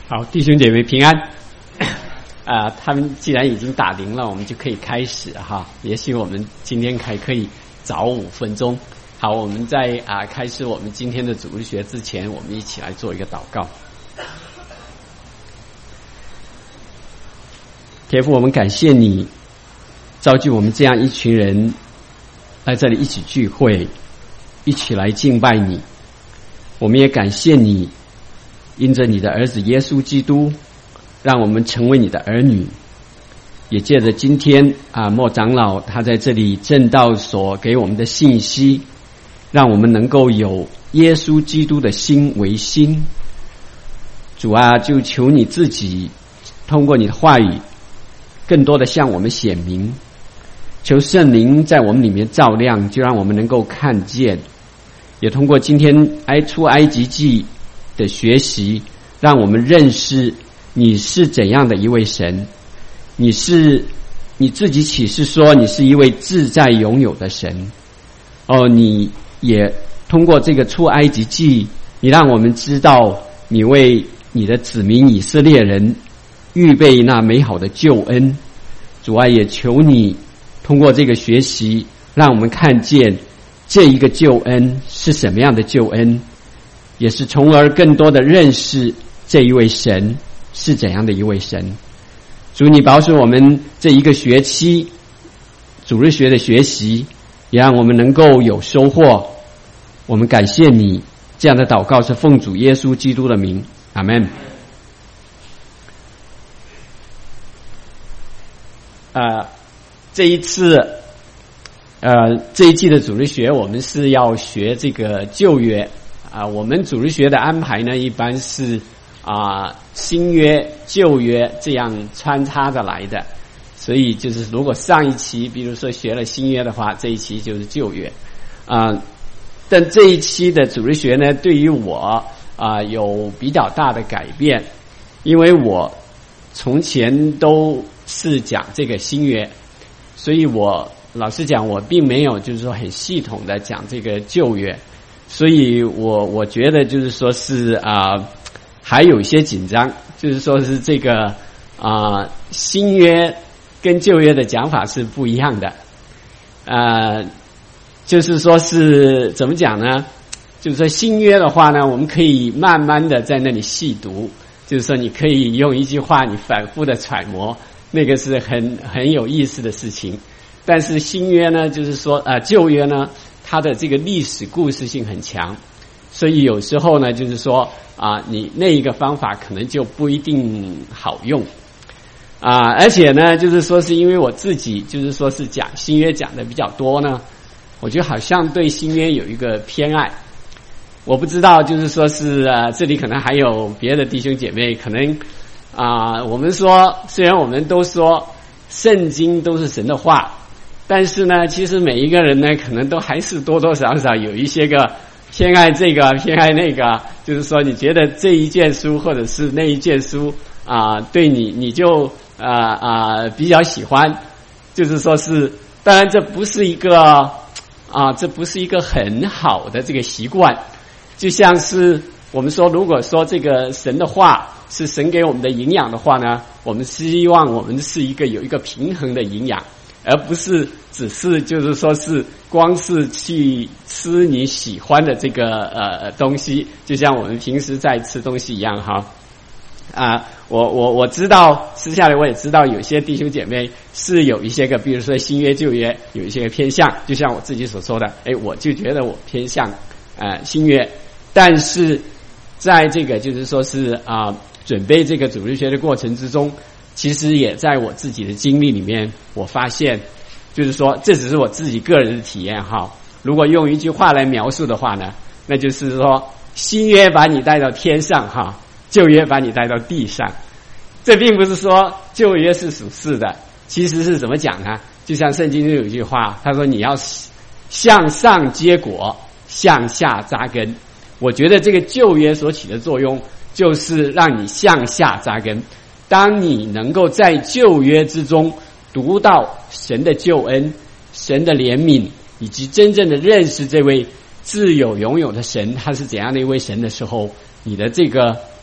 好，弟兄姐妹平安。他们既然已经打铃了，我们就可以开始哈。也许我们今天还可以早5分钟。好，我们在开始我们今天的主日学之前，我们一起来做一个祷告。天父，我们感谢你召集我们这样一群人在这里一起聚会，一起来敬拜你。我们也感谢你，因着你的儿子耶稣基督，让我们成为你的儿女。也借着今天莫长老他在这里证道所给我们的信息，让我们能够有耶稣基督的心为心。主啊，就求你自己通过你的话语更多的向我们显明，求圣灵在我们里面照亮，就让我们能够看见，也通过今天出埃及记的学习，让我们认识你是怎样的一位神。你自己启示说你是一位自在永有的神。你也通过这个出埃及记，你让我们知道你为你的子民以色列人预备那美好的救恩。主啊，也求你通过这个学习，让我们看见这一个救恩是什么样的救恩，也是从而更多的认识这一位神是怎样的一位神。主，你保守我们这一个学期主日学的学习，也让我们能够有收获。我们感谢你，这样的祷告是奉主耶稣基督的名，阿们。这一季的主日学，我们是要学这个旧约。我们主日学的安排呢，一般是新约旧约这样穿插着来的。所以就是如果上一期比如说学了新约的话，这一期就是旧约。但这一期的主日学呢，对于我有比较大的改变，因为我从前都是讲这个新约，所以我老实讲，我并没有就是说很系统的讲这个旧约，所以我觉得就是说是还有一些紧张，就是说是这个新约跟旧约的讲法是不一样的。就是说是怎么讲呢？就是说新约的话呢，我们可以慢慢的在那里细读，就是说你可以用一句话你反复的揣摩，那个是很有意思的事情。但是新约呢，就是说旧约呢，它的这个历史故事性很强，所以有时候呢，就是说你那一个方法可能就不一定好用。而且呢，就是说是因为我自己就是说是讲新约讲的比较多呢，我觉得好像对新约有一个偏爱。我不知道就是说是这里可能还有别的弟兄姐妹，可能我们说虽然我们都说圣经都是神的话，但是呢，其实每一个人呢，可能都还是多多少少有一些个偏爱这个偏爱那个，就是说你觉得这一卷书或者是那一卷书对你就比较喜欢，就是说是当然这不是一个很好的这个习惯。就像是我们说，如果说这个神的话是神给我们的营养的话呢，我们希望我们是有一个平衡的营养，而不是只是就是说是光是去吃你喜欢的这个东西，就像我们平时在吃东西一样哈。我知道私下里我也知道有些弟兄姐妹是有一些个比如说新约旧约有一些个偏向，就像我自己所说的，我就觉得我偏向新约。但是在这个就是说是准备这个主日学的过程之中，其实也在我自己的经历里面，我发现就是说这只是我自己个人的体验哈。如果用一句话来描述的话呢，那就是说新约把你带到天上哈，旧约把你带到地上。这并不是说旧约是属世的，其实是怎么讲呢？就像圣经中有一句话，他说你要向上结果，向下扎根。我觉得这个旧约所起的作用就是让你向下扎根。当你能够在旧约之中读到神的救恩、神的怜悯，以及真正的认识这位自有永有的神他是怎样的一位神的时候，你的这个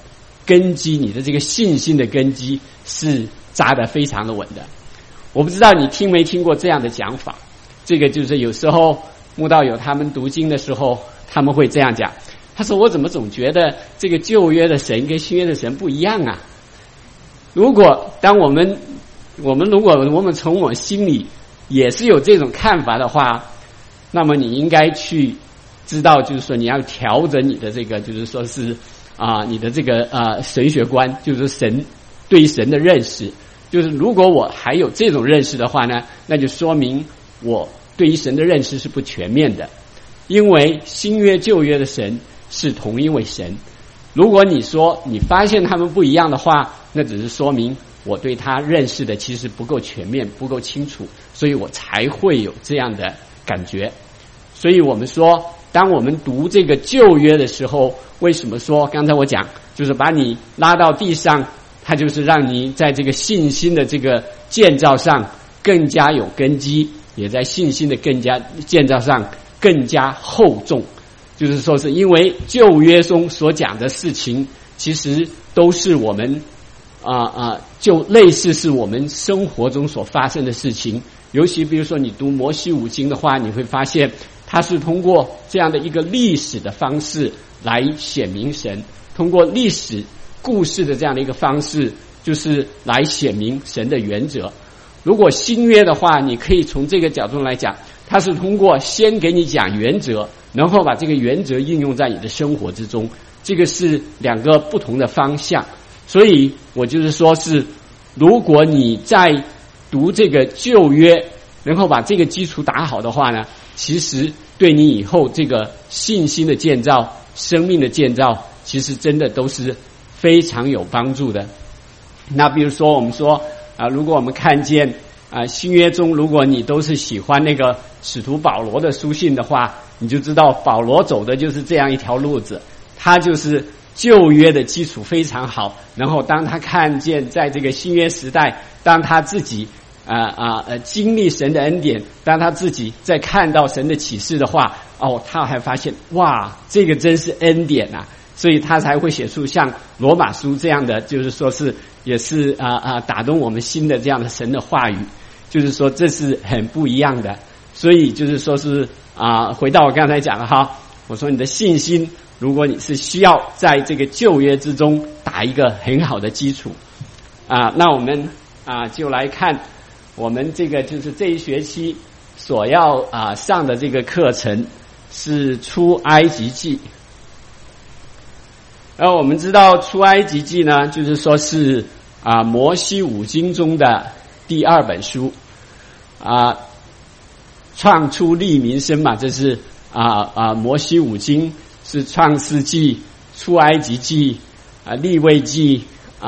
根基，你的这个信心的根基是扎得非常的稳的。我不知道你听没听过这样的讲法，这个就是有时候慕道友他们读经的时候，他们会这样讲，他说我怎么总觉得这个旧约的神跟新约的神不一样啊。如果当我们如果我们从我心里也是有这种看法的话，那么你应该去知道，就是说你要调整你的这个，就是说是你的这个神学观，就是神对神的认识。就是如果我还有这种认识的话呢，那就说明我对于神的认识是不全面的。因为新约旧约的神是同一位神，如果你说你发现他们不一样的话，那只是说明我对他认识的其实不够全面，不够清楚，所以我才会有这样的感觉。所以我们说，当我们读这个旧约的时候，为什么说刚才我讲就是把你拉到地上，它就是让你在这个信心的这个建造上更加有根基，也在信心的更加建造上更加厚重。就是说是因为旧约中所讲的事情其实都是我们就类似是我们生活中所发生的事情。尤其比如说你读摩西五经的话，你会发现它是通过这样的一个历史的方式来显明神，通过历史故事的这样的一个方式，就是来显明神的原则。如果新约的话，你可以从这个角度来讲，它是通过先给你讲原则，然后把这个原则应用在你的生活之中，这个是两个不同的方向。所以我就是说是，如果你在读这个旧约，然后把这个基础打好的话呢，其实对你以后这个信心的建造、生命的建造，其实真的都是非常有帮助的。那比如说我们说如果我们看见新约中，如果你都是喜欢那个使徒保罗的书信的话，你就知道保罗走的就是这样一条路子，他就是旧约的基础非常好，然后当他看见在这个新约时代，当他自己经历神的恩典，当他自己在看到神的启示的话，他还发现哇，这个真是恩典啊，所以他才会写出像罗马书这样的，就是说是也是打动我们心的这样的神的话语。就是说这是很不一样的。所以就是说是回到我刚才讲的哈，我说你的信心，如果你是需要在这个旧约之中打一个很好的基础那我们就来看我们这个就是这一学期所要上的这个课程是出埃及记。然后我们知道出埃及记呢，就是说是摩西五经中的第二本书创出利民生嘛，这是摩西五经是创世纪、出埃及记、利未记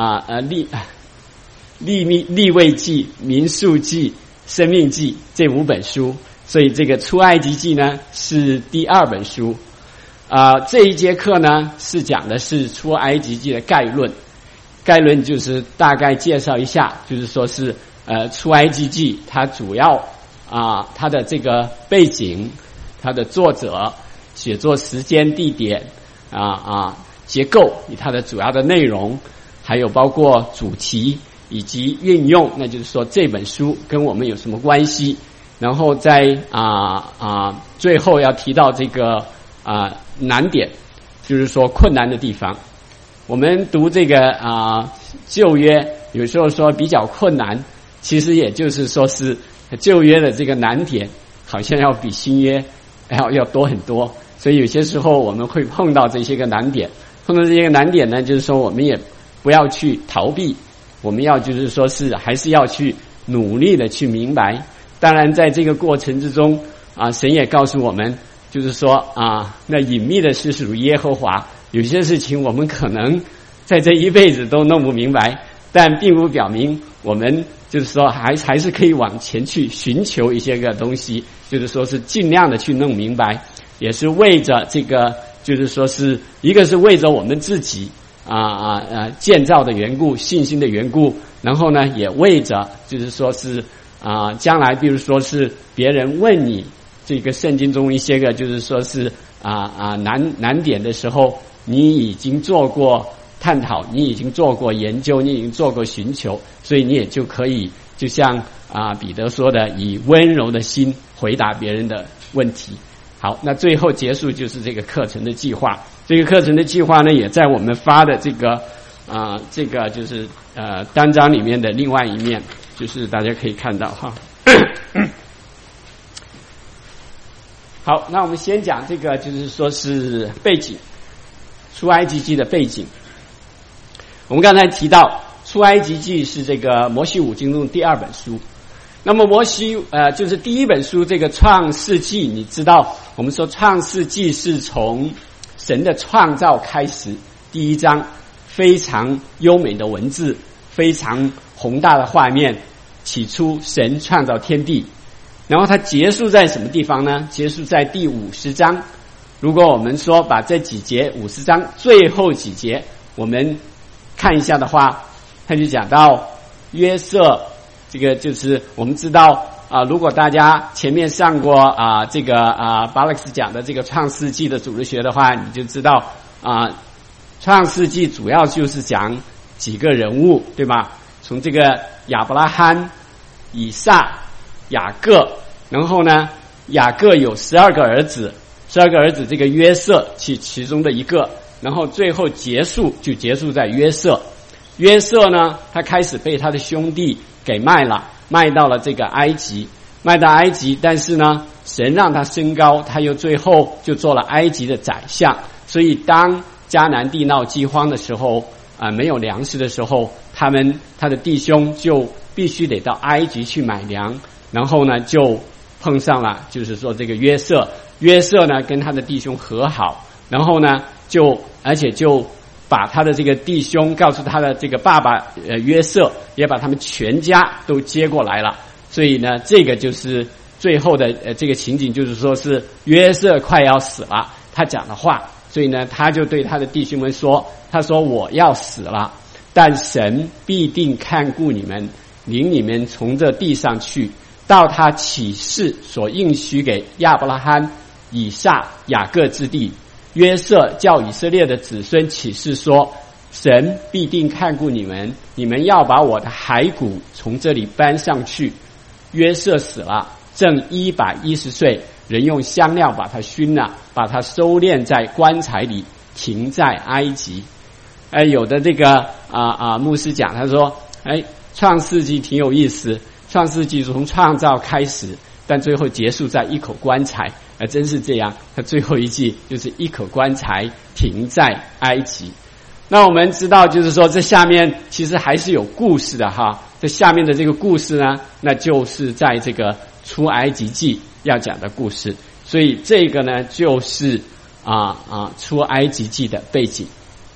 利未记、民数记、生命记这五本书，所以这个出埃及记呢是第二本书。这一节课呢是讲的是出埃及记的概论。概论就是大概介绍一下，就是说是出埃及记它主要它的这个背景、它的作者、写作时间、地点结构以它的主要的内容，还有包括主题以及运用，那就是说这本书跟我们有什么关系。然后在最后要提到这个难点，就是说困难的地方。我们读这个旧约有时候说比较困难，其实也就是说是旧约的这个难点好像要比新约要多很多，所以有些时候我们会碰到这些个难点。碰到这些个难点呢，就是说我们也不要去逃避，我们要就是说是还是要去努力的去明白。当然在这个过程之中神也告诉我们，就是说那隐秘的事属耶和华，有些事情我们可能在这一辈子都弄不明白，但并不表明我们就是说还是可以往前去寻求一些个东西，就是说是尽量的去弄明白，也是为着这个就是说是一个是为着我们自己建造的缘故、信心的缘故，然后呢也为着就是说是将来比如说是别人问你这个圣经中一些个就是说是难点的时候，你已经做过探讨，你已经做过研究，你已经做过寻求，所以你也就可以就像彼得说的，以温柔的心回答别人的问题。好，那最后结束就是这个课程的计划。这个课程的计划呢，也在我们发的这个就是单章里面的另外一面，就是大家可以看到哈。好，那我们先讲这个，就是说是背景，出埃及记的背景。我们刚才提到，出埃及记是这个摩西五经中第2本书。那么摩西就是第1本书这个创世纪，你知道我们说创世纪是从神的创造开始，第1章非常优美的文字，非常宏大的画面，起初神创造天地，然后它结束在什么地方呢？结束在第50章。如果我们说把这几节50章最后几节我们看一下的话，他就讲到约瑟，这个就是我们知道如果大家前面上过这个巴勒斯讲的这个创世纪的组织学的话，你就知道创世纪主要就是讲几个人物，对吧？从这个亚伯拉罕、以撒、雅各，然后呢雅各有12个儿子，12个儿子这个约瑟其中的一个，然后最后结束在约瑟。约瑟呢，他开始被他的兄弟给卖到了这个埃及，但是呢神让他升高，他又最后就做了埃及的宰相。所以当迦南地闹饥荒的时候没有粮食的时候，他的弟兄就必须得到埃及去买粮，然后呢就碰上了就是说这个约瑟呢跟他的弟兄和好，然后呢而且就把他的这个弟兄告诉他的这个爸爸约瑟，也把他们全家都接过来了。所以呢这个就是最后的这个情景，就是说是约瑟快要死了，他讲的话，所以呢他就对他的弟兄们说，他说我要死了，但神必定看顾你们，领你们从这地上去，到他起誓所应许给亚伯拉罕、以撒、雅各之地。约瑟叫以色列的子孙起誓说，神必定看顾你们，你们要把我的骸骨从这里搬上去。约瑟死了，正110岁，人用香料把他熏了，把他收敛在棺材里，停在埃及。有的这个牧师讲，他说创世纪挺有意思，创世纪从创造开始，但最后结束在一口棺材，真是这样，他最后一句就是一口棺材停在埃及。那我们知道就是说这下面其实还是有故事的哈，这下面的这个故事呢，那就是在这个出埃及记要讲的故事，所以这个呢就是出埃及记的背景。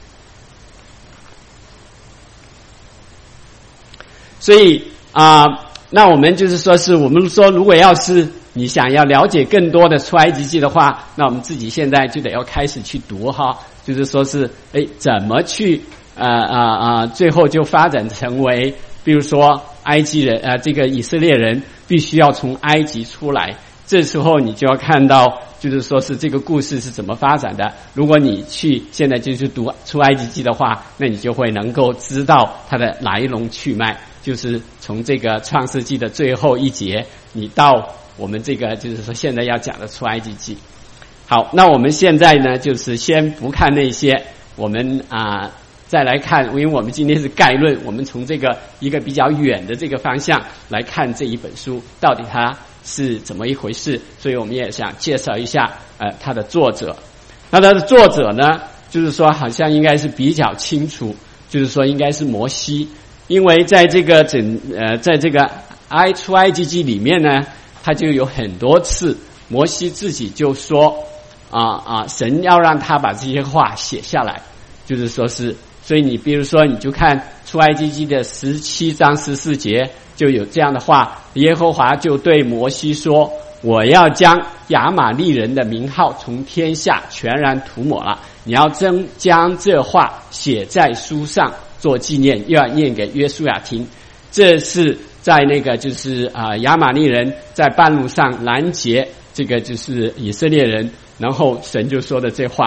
所以那我们就是说是我们说，如果要是你想要了解更多的出埃及记的话，那我们自己现在就得要开始去读哈，就是说是怎么去最后就发展成为，比如说埃及人这个以色列人必须要从埃及出来，这时候你就要看到就是说是这个故事是怎么发展的。如果你现在就去读出埃及记的话，那你就会能够知道它的来龙去脉，就是从这个创世纪的最后一节，你到我们这个就是说现在要讲的出埃及记。好，那我们现在呢就是先不看那些，我们再来看，因为我们今天是概论，我们从这个一个比较远的这个方向来看这一本书到底它是怎么一回事，所以我们也想介绍一下它的作者。那它的作者呢，就是说好像应该是比较清楚，就是说应该是摩西，因为在这个在这个出埃及记里面呢，他就有很多次摩西自己就说神要让他把这些话写下来，就是说是，所以你比如说你就看出埃及记的17章14节就有这样的话，耶和华就对摩西说，我要将亚玛力人的名号从天下全然涂抹了，你要将这话写在书上做纪念，又要念给约书亚听。这是在那个就是亚玛力人在半路上拦截这个就是以色列人，然后神就说的这话。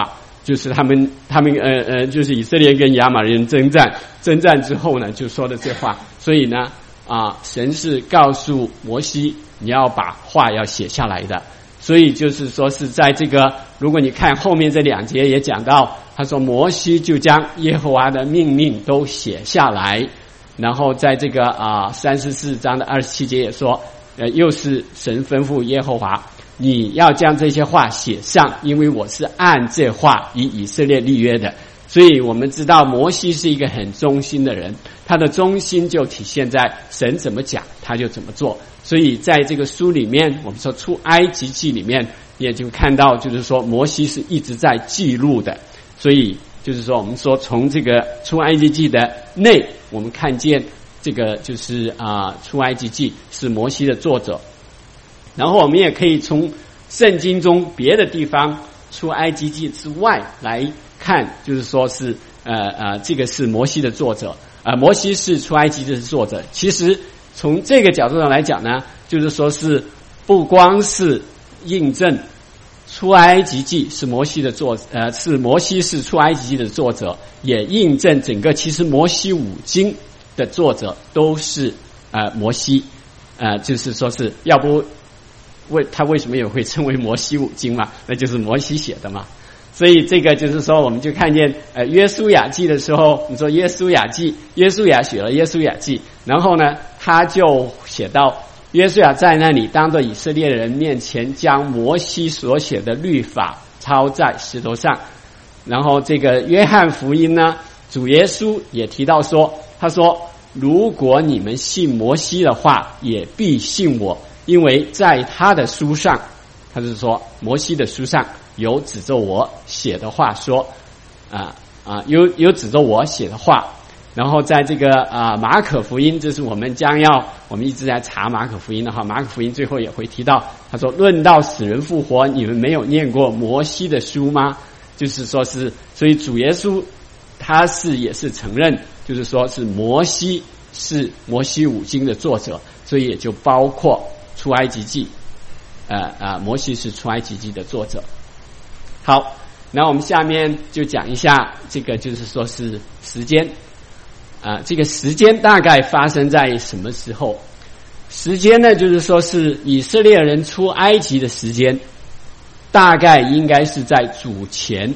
就是他们就是以色列跟亚玛力人征战之后呢，就说的这话。所以呢神是告诉摩西，你要把话要写下来的。所以就是说是在这个，如果你看后面这2节也讲到，他说摩西就将耶和华的命令都写下来，然后在这个34章的27节也说，又是神吩咐耶和华，你要将这些话写上，因为我是按这话与以色列立约的。所以我们知道摩西是一个很忠心的人，他的忠心就体现在神怎么讲他就怎么做。所以在这个书里面，我们说出埃及记里面也就看到，就是说摩西是一直在记录的。所以就是说我们说从这个出埃及记的内，我们看见这个就是出埃及记是摩西的作者。然后我们也可以从圣经中别的地方出埃及记之外来看，就是说是这个是摩西的作者，摩西是出埃及记的作者。其实从这个角度上来讲呢，就是说是不光是印证出埃及记是摩西的是摩西是出埃及记的作者，也印证整个其实摩西五经的作者都是摩西，就是说是要不他为什么也会称为摩西五经嘛？那就是摩西写的嘛。所以这个就是说，我们就看见约书亚记的时候，你说约书亚写了约书亚记，然后呢，他就写到约书亚在那里当着以色列人面前，将摩西所写的律法抄在石头上。然后这个约翰福音呢，主耶稣也提到说，他说如果你们信摩西的话，也必信我，因为在他的书上，他是说摩西的书上有指着我写的话说，有指着我写的话。然后在这个马可福音，这是我们一直在查马可福音的话，马可福音最后也会提到，他说论到死人复活，你们没有念过摩西的书吗？就是说是，所以主耶稣他也是承认，就是说是摩西是摩西五经的作者，所以也就包括出埃及记，摩西是出埃及记的作者。好，那我们下面就讲一下这个，就是说是时间。这个时间大概发生在什么时候？时间呢，就是说是以色列人出埃及的时间，大概应该是在主前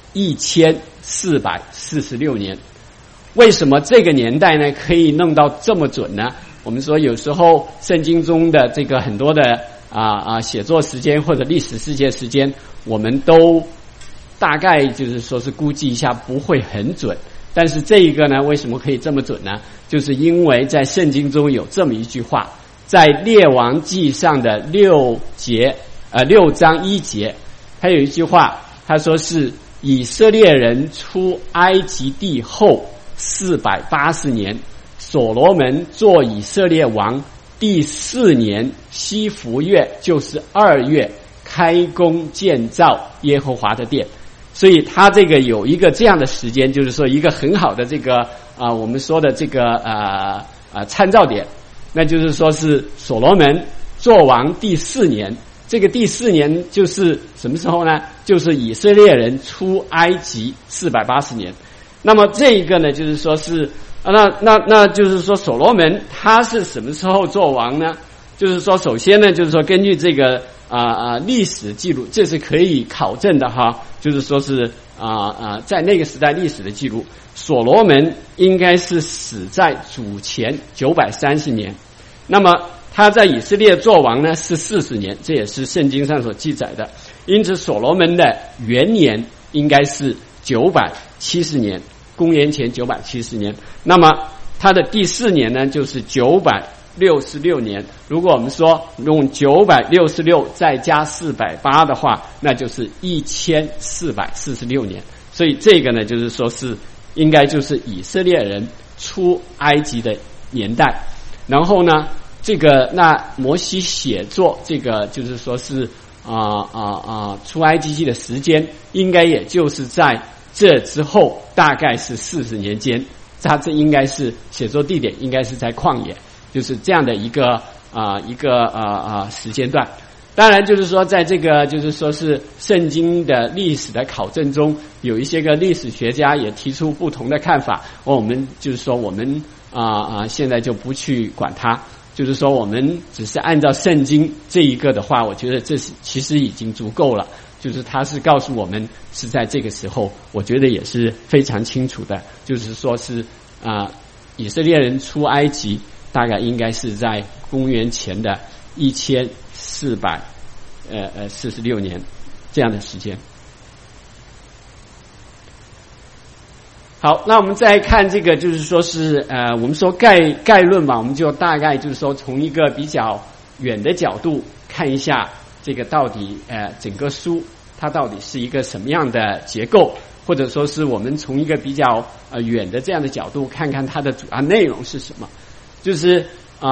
1446年。为什么这个年代呢可以弄到这么准呢？我们说有时候圣经中的这个很多的写作时间或者历史事件时间，我们都大概就是说是估计一下，不会很准。但是这一个呢，为什么可以这么准呢？就是因为在圣经中有这么一句话，在列王记上的6章1节，他有一句话，他说是以色列人出埃及地后480年，所罗门做以色列王第4年西弗月，就是2月，开工建造耶和华的殿。所以他这个有一个这样的时间，就是说一个很好的这个我们说的这个参照点，那就是说是所罗门做王第4年，这个第4年就是什么时候呢？就是以色列人出埃及480年。那么这一个呢，就是说是那就是说所罗门他是什么时候做王呢？就是说首先呢，就是说根据这个历史记录，这是可以考证的哈。就是说是在那个时代历史的记录，所罗门应该是死在主前930年。那么他在以色列做王呢是40年，这也是圣经上所记载的。因此所罗门的元年应该是970年，公元前970年。那么他的第4年呢就是966年，如果我们说用966再加480的话，那就是1446年。所以这个呢，就是说是应该就是以色列人出埃及的年代。然后呢，这个那摩西写作这个就是说是出埃及记的时间，应该也就是在这之后，大概是40年间。他这应该是写作地点应该是在旷野。就是这样的一个时间段。 当然，就是说，在这个就是说是圣经的历史的考证中，有一些个历史学家也提出不同的看法。我们就是说，我们现在就不去管它，就是说，我们只是按照圣经这一个的话，我觉得这是其实已经足够了。就是他是告诉我们是在这个时候，我觉得也是非常清楚的。就是说是以色列人出埃及，大概应该是在公元前的1446年这样的时间。好，那我们再看这个，就是说是我们说概论嘛，我们就大概就是说从一个比较远的角度看一下这个到底整个书它到底是一个什么样的结构，或者说是我们从一个比较远的这样的角度看看它的主要内容是什么。就是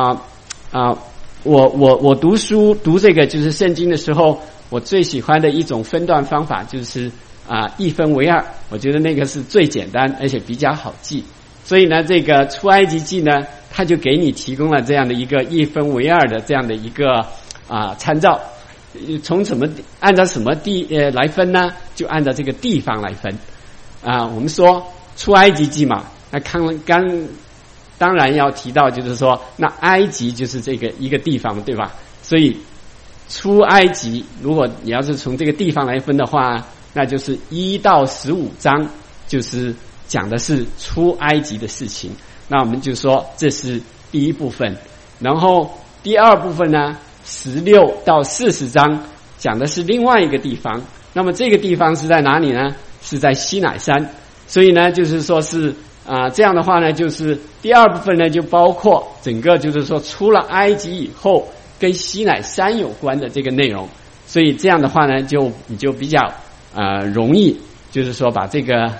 我读书读这个就是圣经的时候，我最喜欢的一种分段方法就是一分为二，我觉得那个是最简单而且比较好记。所以呢，这个出埃及记呢，它就给你提供了这样的一个一分为二的这样的一个参照。从按照什么来分呢？就按照这个地方来分。我们说出埃及记嘛，那当然要提到，就是说，那埃及就是这个一个地方，对吧？所以出埃及，如果你要是从这个地方来分的话，那就是1到15章，就是讲的是出埃及的事情。那我们就说这是第一部分，然后第二部分呢，16到40章讲的是另外一个地方。那么这个地方是在哪里呢？是在西乃山。所以呢，就是说是这样的话呢，就是第二部分呢就包括整个就是说出了埃及以后跟西乃山有关的这个内容。所以这样的话呢，你就比较容易，就是说把这个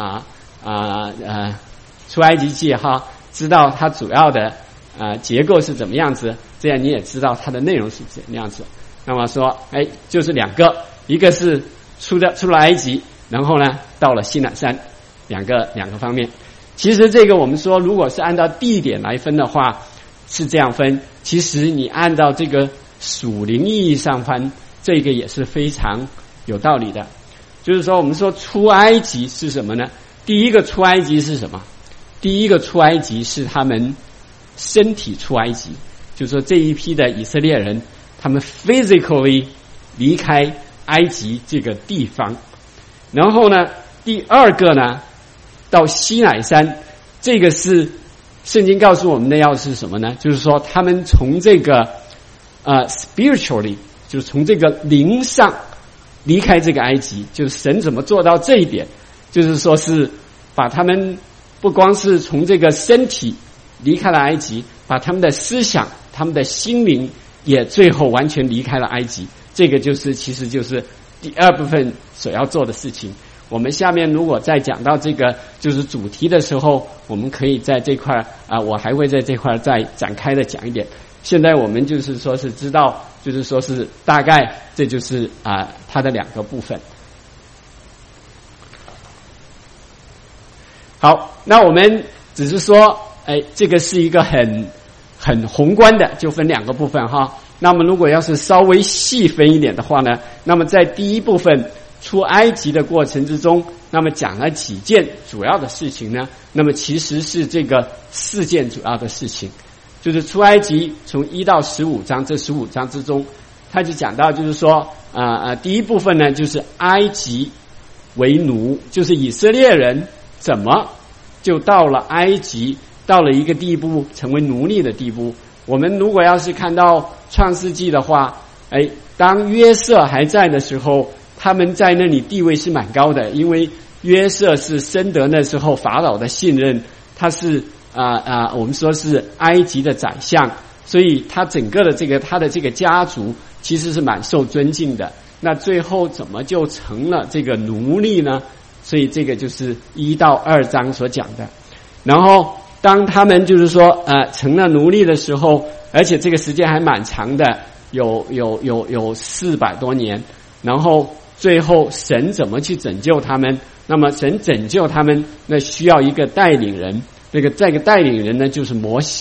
出埃及记知道它主要的结构是怎么样子，这样你也知道它的内容是怎么样子。那么说就是两个，一个是出了埃及，然后呢到了西乃山，两个方面。其实这个我们说，如果是按照地点来分的话，是这样分。其实你按照这个属灵意义上分，这个也是非常有道理的。就是说，我们说出埃及是什么呢？第一个出埃及是什么？第一个出埃及是他们身体出埃及，就是说这一批的以色列人，他们 physically 离开埃及这个地方。然后呢，第二个呢，到西乃山，这个是圣经告诉我们的要是什么呢？就是说他们从这个spiritually， 就是从这个灵上离开这个埃及。就是神怎么做到这一点？就是说是把他们不光是从这个身体离开了埃及，把他们的思想、他们的心灵也最后完全离开了埃及。这个其实就是第二部分所要做的事情。我们下面如果再讲到这个就是主题的时候，我们可以在这块我还会在这块再展开的讲一点。现在我们就是说是知道，就是说是大概这就是它的两个部分。好，那我们只是说这个是一个很宏观的，就分两个部分哈。那么如果要是稍微细分一点的话呢，那么在第一部分出埃及的过程之中，那么讲了几件主要的事情呢？那么其实是这个4件主要的事情。就是出埃及从1到15章，这15章之中，他就讲到就是说第一部分呢就是埃及为奴，就是以色列人怎么就到了埃及，到了一个地步成为奴隶的地步。我们如果要是看到创世纪的话，当约瑟还在的时候，他们在那里地位是蛮高的，因为约瑟是深得那时候法老的信任，他是我们说是埃及的宰相，所以他整个的他的这个家族其实是蛮受尊敬的。那最后怎么就成了这个奴隶呢？所以这个就是1到2章所讲的。然后当他们就是说成了奴隶的时候，而且这个时间还蛮长的，有400多年。然后最后神怎么去拯救他们？那么神拯救他们，那需要一个带领人。这个带领人呢，就是摩西。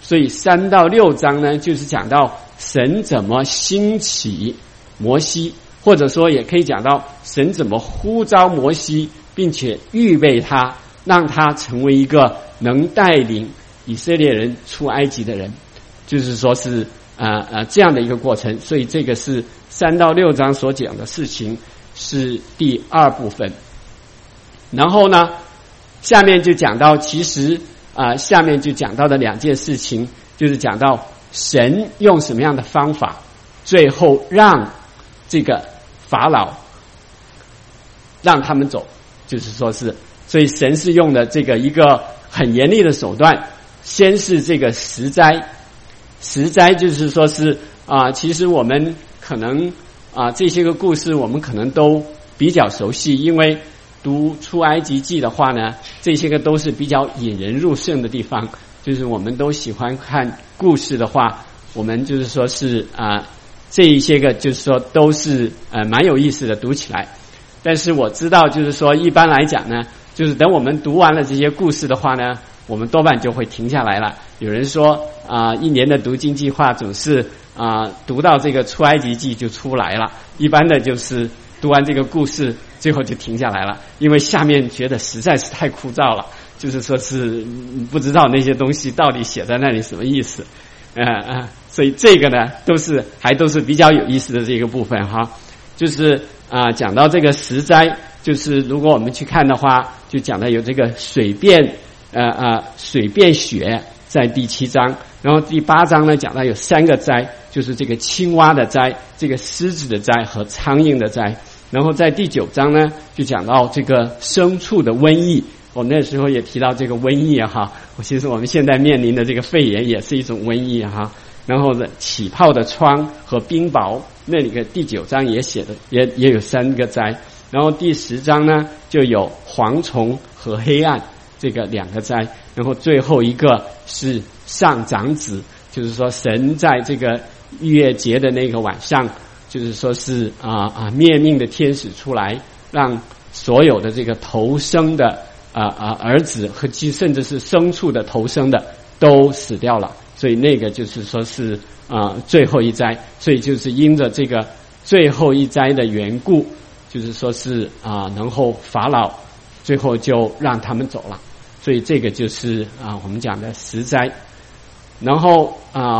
所以3到6章呢，就是讲到神怎么兴起摩西，或者说也可以讲到神怎么呼召摩西，并且预备他，让他成为一个能带领以色列人出埃及的人，就是说是这样的一个过程。所以这个是3到6章所讲的事情，是第2部分。然后呢，下面就讲到，其实下面就讲到的2件事情，就是讲到神用什么样的方法，最后让这个法老让他们走，就是说是，所以神是用的这个一个很严厉的手段，先是这个十灾，十灾就是说是其实我们可能这些个故事我们可能都比较熟悉，因为读出埃及记的话呢，这些个都是比较引人入胜的地方，就是我们都喜欢看故事的话，我们就是说是这一些个就是说都是蛮有意思的读起来。但是我知道就是说一般来讲呢，就是等我们读完了这些故事的话呢，我们多半就会停下来了。有人说一年的读经计划总是读到这个出埃及记就出来了，一般的就是读完这个故事最后就停下来了，因为下面觉得实在是太枯燥了，就是说是不知道那些东西到底写在那里什么意思所以这个呢都是比较有意思的这个部分哈。就是讲到这个十灾，就是如果我们去看的话，就讲到有这个水变雪在第7章，然后第8章呢讲到有3个灾，就是这个青蛙的灾、这个狮子的灾和苍蝇的灾。然后在第9章呢就讲到这个牲畜的瘟疫，我们那时候也提到这个瘟疫哈，其实我们现在面临的这个肺炎也是一种瘟疫哈。然后呢，起泡的疮和冰雹，那里个第9章也写的也有3个灾。然后第10章呢就有蝗虫和黑暗这个2个灾。然后最后一个是上长子，就是说神在这个逾越节的那个晚上，就是说是灭命的天使出来，让所有的这个头生的儿子和甚至是牲畜的头生的都死掉了。所以那个就是说是最后一灾，所以就是因着这个最后一灾的缘故，就是说是然后法老最后就让他们走了，所以这个就是我们讲的十灾。然后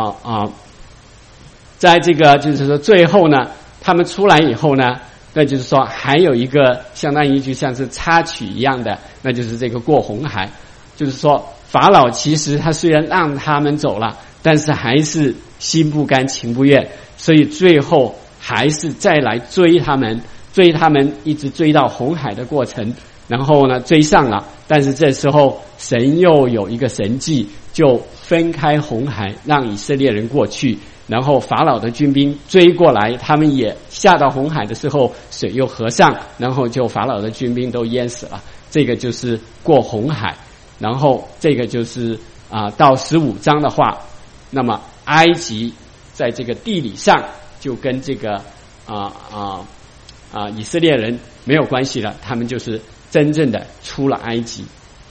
在这个就是说最后呢，他们出来以后呢，那就是说还有一个相当于就像是插曲一样的，那就是这个过红海。就是说法老其实他虽然让他们走了，但是还是心不甘情不愿，所以最后还是再来追他们一直追到红海的过程，然后呢追上了，但是这时候神又有一个神迹，就分开红海让以色列人过去，然后法老的军兵追过来，他们也下到红海的时候水又合上，然后就法老的军兵都淹死了。这个就是过红海。然后这个就是到15章的话，那么埃及在这个地理上就跟这个以色列人没有关系了，他们就是真正的出了埃及。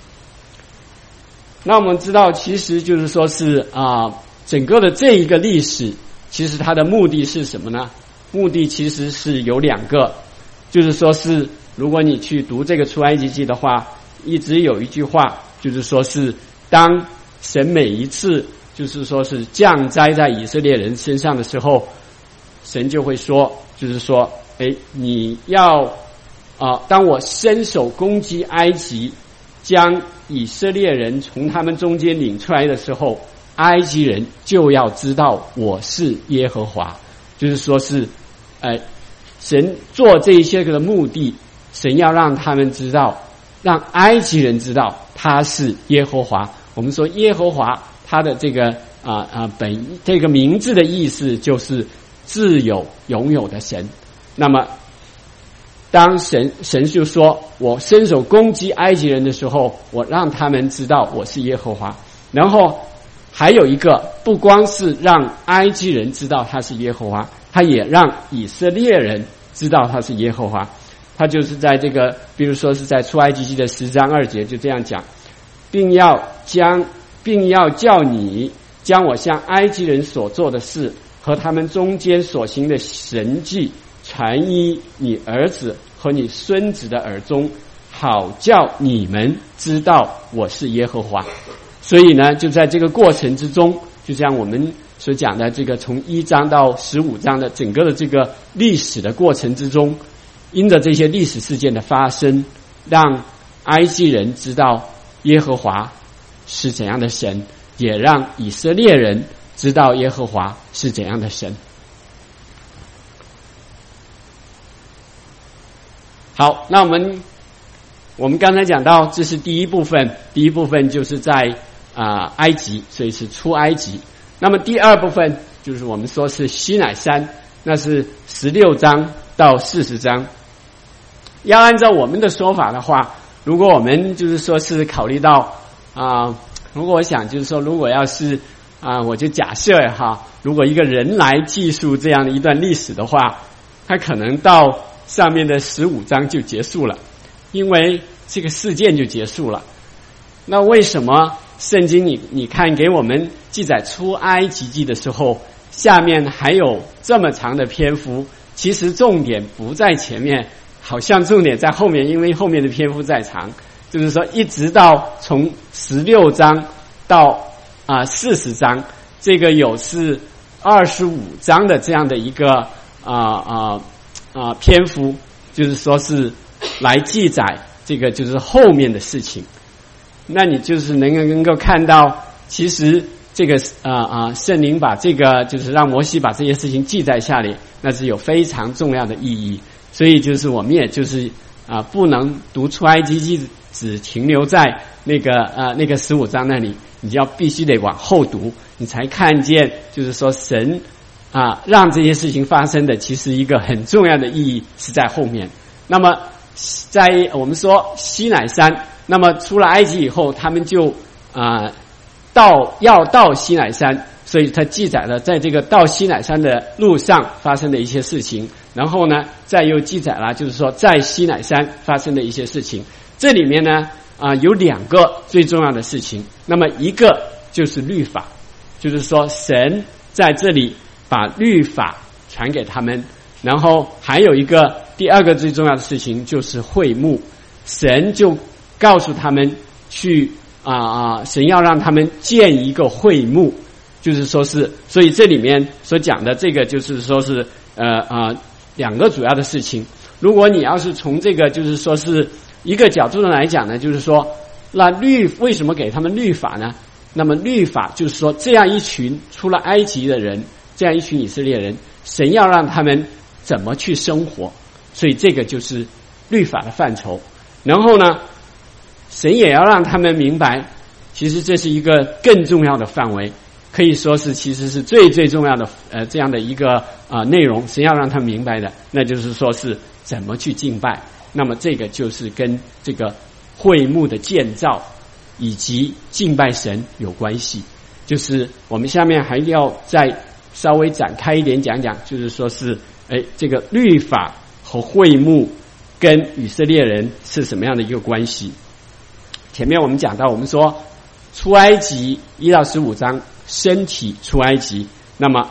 那我们知道其实就是说是整个的这一个历史，其实它的目的是什么呢？目的其实是有2个，就是说是如果你去读这个出埃及记的话，一直有一句话，就是说是当神每一次就是说是降灾在以色列人身上的时候，神就会说，就是说你要当我伸手攻击埃及，将以色列人从他们中间领出来的时候，埃及人就要知道我是耶和华。就是说是神做这一些个的目的，神要让他们知道，让埃及人知道他是耶和华。我们说耶和华他的这个这个名字的意思就是自有永有的神。那么当神就说我伸手攻击埃及人的时候，我让他们知道我是耶和华。然后还有一个，不光是让埃及人知道他是耶和华，他也让以色列人知道他是耶和华。他就是在这个比如说是在出埃及记的10章2节就这样讲，并要叫你将我向埃及人所做的事和他们中间所行的神迹传于你儿子和你孙子的耳中，好叫你们知道我是耶和华。所以呢，就在这个过程之中，就像我们所讲的这个从1章到15章的整个的这个历史的过程之中，因着这些历史事件的发生，让埃及人知道耶和华是怎样的神，也让以色列人知道耶和华是怎样的神。好，那我们刚才讲到，这是第一部分就是在埃及，所以是出埃及。那么第二部分就是我们说是西乃山，那是16章到40章。要按照我们的说法的话，如果我们就是说是考虑到如果我想就是说，如果要是我就假设如果一个人来记述这样的一段历史的话，他可能到上面的15章就结束了，因为这个事件就结束了。那为什么圣经你看给我们记载出埃及记的时候，下面还有这么长的篇幅？其实重点不在前面，好像重点在后面，因为后面的篇幅再长，就是说一直到从16章到40章，这个有是25章的这样的一个篇幅，就是说是来记载这个就是后面的事情。那你就是能够看到，其实这个圣灵把这个就是让摩西把这些事情记载下来，那是有非常重要的意义。所以就是我们也就是不能读出埃及记只停留在那个15章那里，你就要必须得往后读，你才看见就是说神让这些事情发生的其实一个很重要的意义是在后面。那么在我们说西乃山，那么出了埃及以后，他们就要到西乃山，所以他记载了在这个到西乃山的路上发生的一些事情，然后呢再又记载了就是说在西乃山发生的一些事情。这里面呢有2个最重要的事情，那么一个就是律法，就是说神在这里把律法传给他们，然后还有一个第2个最重要的事情就是会幕，神就告诉他们去神要让他们建一个会幕，就是说是，所以这里面所讲的这个就是说是2个主要的事情。如果你要是从这个就是说是一个角度上来讲呢，就是说那为什么给他们律法呢？那么律法就是说这样一群出了埃及的人，这样一群以色列人，神要让他们怎么去生活，所以这个就是律法的范畴。然后呢，神也要让他们明白，其实这是一个更重要的范围，可以说是其实是最重要的这样的一个内容，神要让他们明白的，那就是说是怎么去敬拜。那么这个就是跟这个会幕的建造以及敬拜神有关系。就是我们下面还要再稍微展开一点讲讲，就是说是这个律法和会幕跟以色列人是什么样的一个关系。前面我们讲到，我们说出埃及1到15章身体出埃及，那么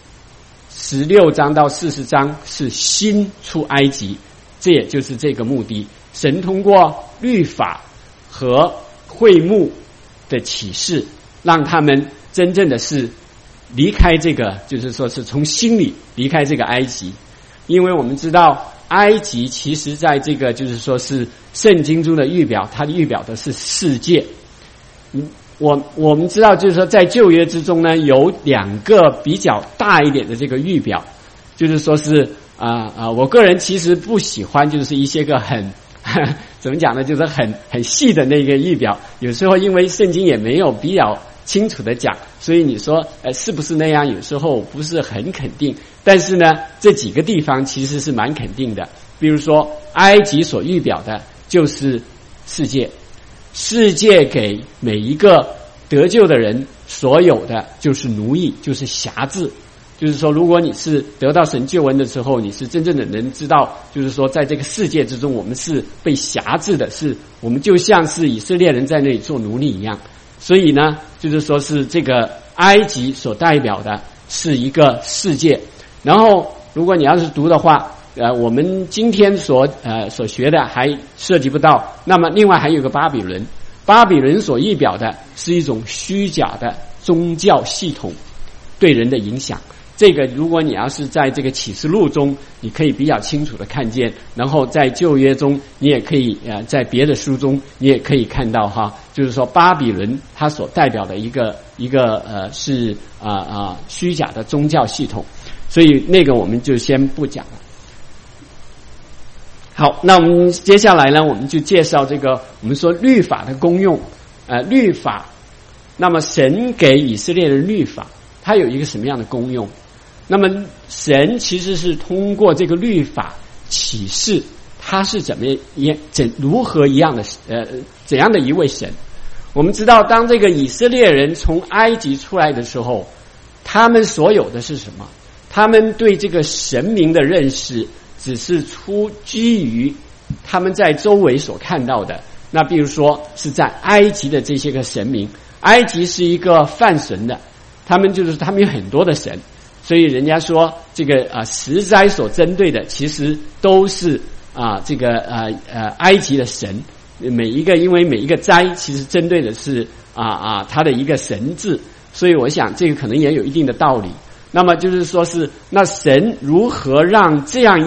16章到40章是心出埃及，这也就是这个目的。神通过律法和会幕的启示，让他们真正的是离开这个，就是说是从心里离开这个埃及。因为我们知道埃及其实在这个就是说是圣经中的预表，它的预表的是世界。我们知道就是说在旧约之中呢，有2个比较大一点的这个预表，就是说是我个人其实不喜欢就是一些个怎么讲呢，就是很细的那个预表，有时候因为圣经也没有比较清楚的讲，所以你说是不是那样，有时候不是很肯定。但是呢，这几个地方其实是蛮肯定的。比如说埃及所预表的就是世界，世界给每一个得救的人所有的就是奴役，就是辖制。就是说如果你是得到神救恩的时候，你是真正的能知道，就是说在这个世界之中我们是被辖制的，是我们就像是以色列人在那里做奴隶一样。所以呢，就是说是这个埃及所代表的是一个世界。然后如果你要是读的话，我们今天所学的还涉及不到。那么另外还有个巴比伦，巴比伦所预表的是一种虚假的宗教系统对人的影响。这个如果你要是在这个启示录中，你可以比较清楚的看见，然后在旧约中你也可以在别的书中你也可以看到哈，就是说巴比伦它所代表的一个是虚假的宗教系统，所以那个我们就先不讲了。好，那我们接下来呢，我们就介绍这个我们说律法的功用。律法，那么神给以色列人律法，它有一个什么样的功用？那么神其实是通过这个律法启示他是如何一样的怎样的一位神。我们知道当这个以色列人从埃及出来的时候，他们所有的是什么？他们对这个神明的认识只是基于他们在周围所看到的。那比如说是在埃及的这些个神明，埃及是一个泛神的，他们有很多的神，所以人家说这个十灾所针对的其实都是埃及的神，因为每一个灾其实针对的是它的一个神字，所以我想这个可能也有一定的道理。那么就是说是那神如何让这样的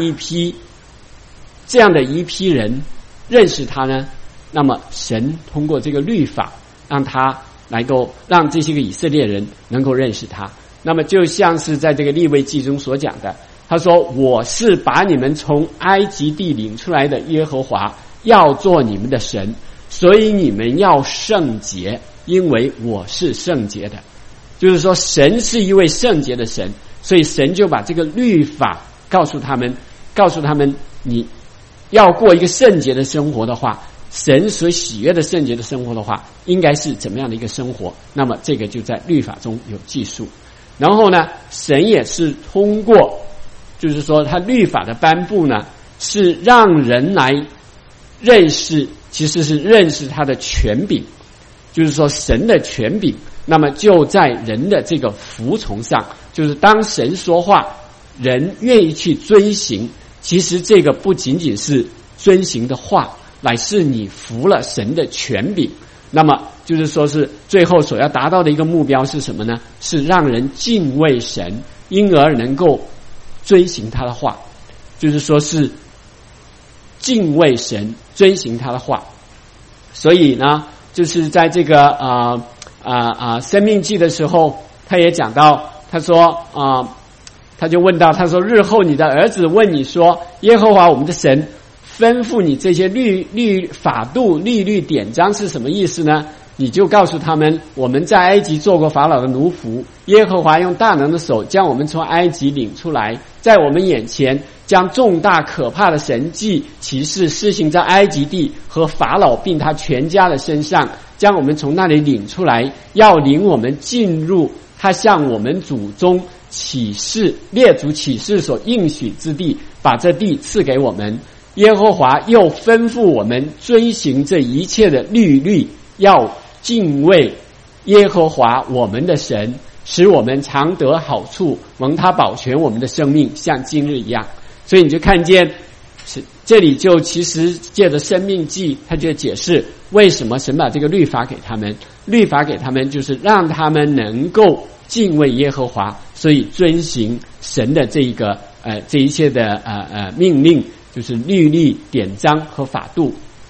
一批人认识他呢？那么神通过这个律法让他能够让这些个以色列人能够认识他。那么就像是在这个利未记中所讲的，他说我是把你们从埃及地领出来的耶和华，要做你们的神，所以你们要圣洁，因为我是圣洁的。就是说神是一位圣洁的神，所以神就把这个律法告诉他们你要过一个圣洁的生活的话，神所喜悦的圣洁的生活的话，应该是怎么样的一个生活？那么这个就在律法中有记述。然后呢，神也是通过，就是说他律法的颁布呢，是让人来认识，其实是认识他的权柄，就是说神的权柄。那么就在人的这个服从上，就是当神说话，人愿意去遵行，其实这个不仅仅是遵行的话，乃是你服了神的权柄。那么就是说是最后所要达到的一个目标是什么呢？是让人敬畏神，因而能够遵行他的话，就是说是敬畏神，遵行他的话。所以呢，就是在这个生命记的时候，他也讲到，他说他就问到，他说日后你的儿子问你说，耶和华我们的神吩咐你这些律法度律律典章是什么意思呢？你就告诉他们，我们在埃及做过法老的奴仆，耶和华用大能的手将我们从埃及领出来，在我们眼前将重大可怕的神迹奇事施行在埃及地和法老并他全家的身上，将我们从那里领出来，要领我们进入他向我们祖宗列祖起誓所应许之地，把这地赐给我们。耶和华又吩咐我们遵行这一切的律，要敬畏耶和华我们的神，使我们常得好处，蒙他保全我们的生命，像今日一样。所以你就看见这里就其实借着生命记，他就解释为什么神把这个律法给他们，律法给他们就是让他们能够敬畏耶和华，所以遵行神的这一切的命令，就是律例典章和法度。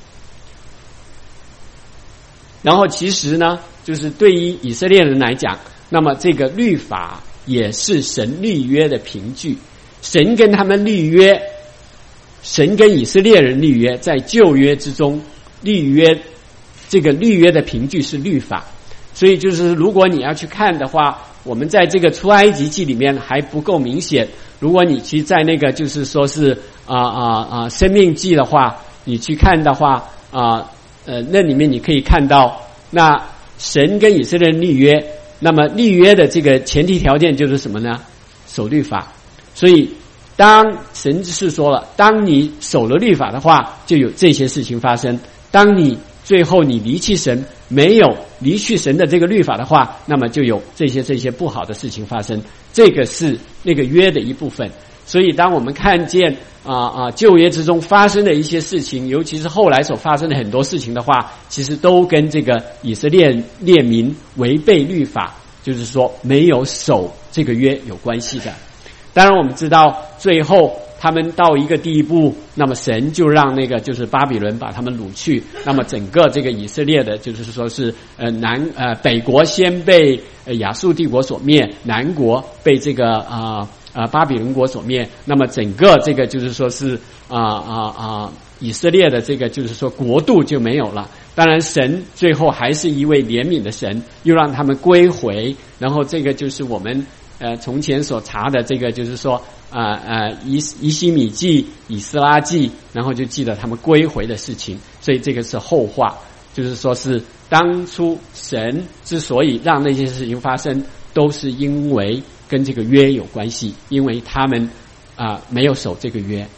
然后其实呢，就是对于以色列人来讲，那么这个律法也是神立约的凭据。神跟他们立约，神跟以色列人立约，在旧约之中立约，这个立约的凭据是律法。所以就是如果你要去看的话，我们在这个出埃及记里面还不够明显。如果你去在那个就是说是生命记的话，你去看的话那里面你可以看到，那神跟以色列人立约，那么立约的这个前提条件就是什么呢？守律法。所以当神是说了，当你守了律法的话，就有这些事情发生。当你最后你离弃神，没有离去神的这个律法的话，那么就有这些不好的事情发生。这个是那个约的一部分。所以当我们看见旧约之中发生的一些事情，尤其是后来所发生的很多事情的话，其实都跟这个以色列民违背律法，就是说没有守这个约有关系的。当然我们知道最后他们到一个地步，那么神就让那个就是巴比伦把他们掳去，那么整个这个以色列的就是说是北国先被亚述帝国所灭，南国被这个巴比伦国所灭，那么整个这个就是说是以色列的这个就是说国度就没有了。当然神最后还是一位怜悯的神，又让他们归回，然后这个就是我们从前所查的这个就是说以西米记、以斯拉记，然后就记得他们归回的事情，所以这个是后话，就是说是当初神之所以让那些事情发生，都是因为跟这个约有关系，因为他们没有守这个约。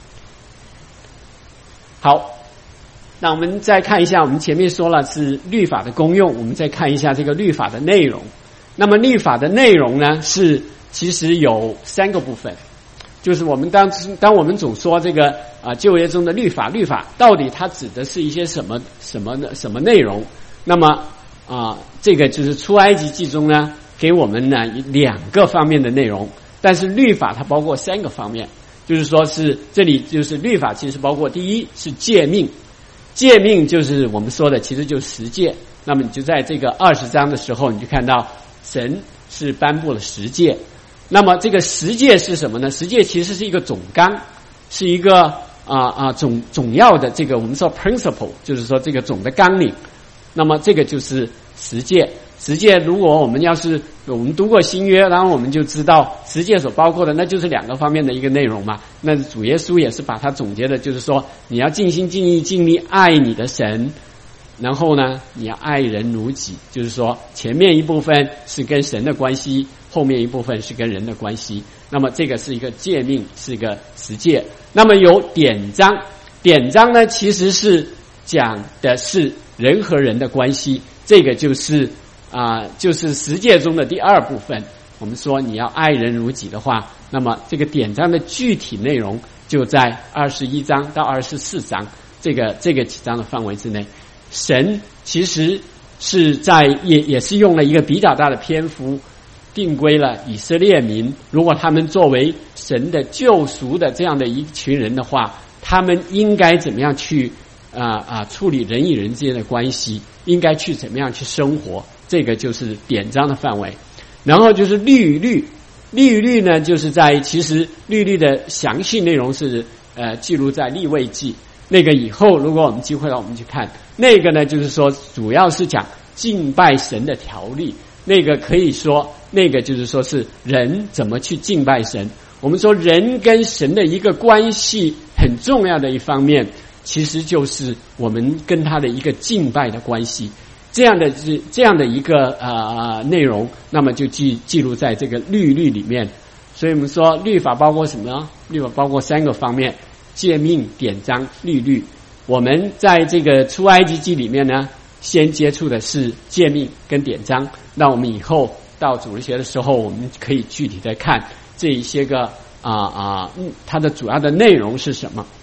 好，那我们再看一下，我们前面说了是律法的功用，我们再看一下这个律法的内容。那么律法的内容呢，其实有3个部分，就是我们当我们总说这个旧约中的律法到底它指的是一些什么内容？那么这个就是出埃及记中呢，给我们呢2个方面的内容，但是律法它包括3个方面，就是说是这里就是律法其实包括第一是诫命，诫命就是我们说的其实就是10诫。那么你就在这个20章的时候，你就看到神是颁布了10诫。那么这个10诫是什么呢？10诫其实是一个总纲，是一个总要的这个我们说 principle， 就是说这个总的纲领。那么这个就是10诫。10诫如果我们读过新约，然后我们就知道10诫所包括的那就是2个方面的一个内容嘛。那主耶稣也是把它总结的，就是说你要尽心尽意尽力爱你的神，然后呢你要爱人如己，就是说前面一部分是跟神的关系，后面一部分是跟人的关系。那么这个是一个诫命，是一个10诫。那么有典章，典章呢其实是讲的是人和人的关系，这个就是10诫中的第2部分。我们说你要爱人如己的话，那么这个典章的具体内容就在21章到24章这个几章的范围之内。神其实是也是用了一个比较大的篇幅定规了以色列民，如果他们作为神的救赎的这样的一群人的话，他们应该怎么样去处理人与人之间的关系，应该去怎么样去生活，这个就是典章的范围。然后就是律律呢，就是其实律律的详细内容是记录在利未记，那个以后如果我们机会了我们去看，那个呢就是说主要是讲敬拜神的条例，那个可以说那个就是说是人怎么去敬拜神。我们说人跟神的一个关系很重要的一方面，其实就是我们跟他的一个敬拜的关系，这样的一个内容，那么就记录在这个律里面。所以我们说律法包括什么呢？律法包括3个方面，诫命、典章、律。我们在这个出埃及记里面呢，先接触的是诫命跟典章，那我们以后到主日学的时候，我们可以具体的看这一些个它的主要的内容是什么。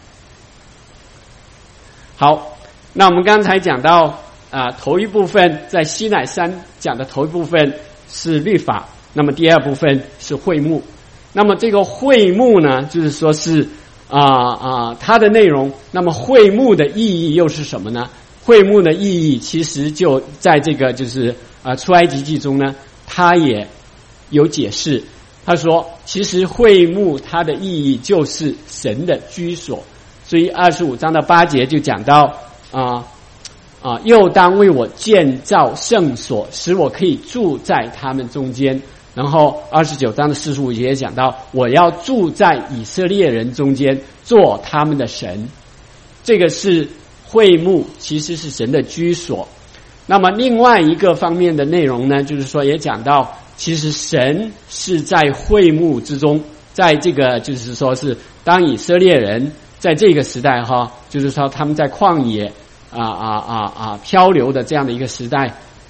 好，那我们刚才讲到头一部分在西乃山讲的头一部分是律法，那么第2部分是会幕。那么这个会幕呢，就是说是它的内容，那么会幕的意义又是什么呢？会幕的意义其实就在这个就是出埃及记中呢，它也有解释。他说其实会幕它的意义就是神的居所，所以25章的8节就讲到又当为我建造圣所，使我可以住在他们中间。然后29章的45节也讲到，我要住在以色列人中间，做他们的神。这个是会幕，其实是神的居所。那么另外一个方面的内容呢，就是说也讲到其实神是在会幕之中，在这个就是说是当以色列人在这个时代就是说他们在旷野漂流的这样的一个时代，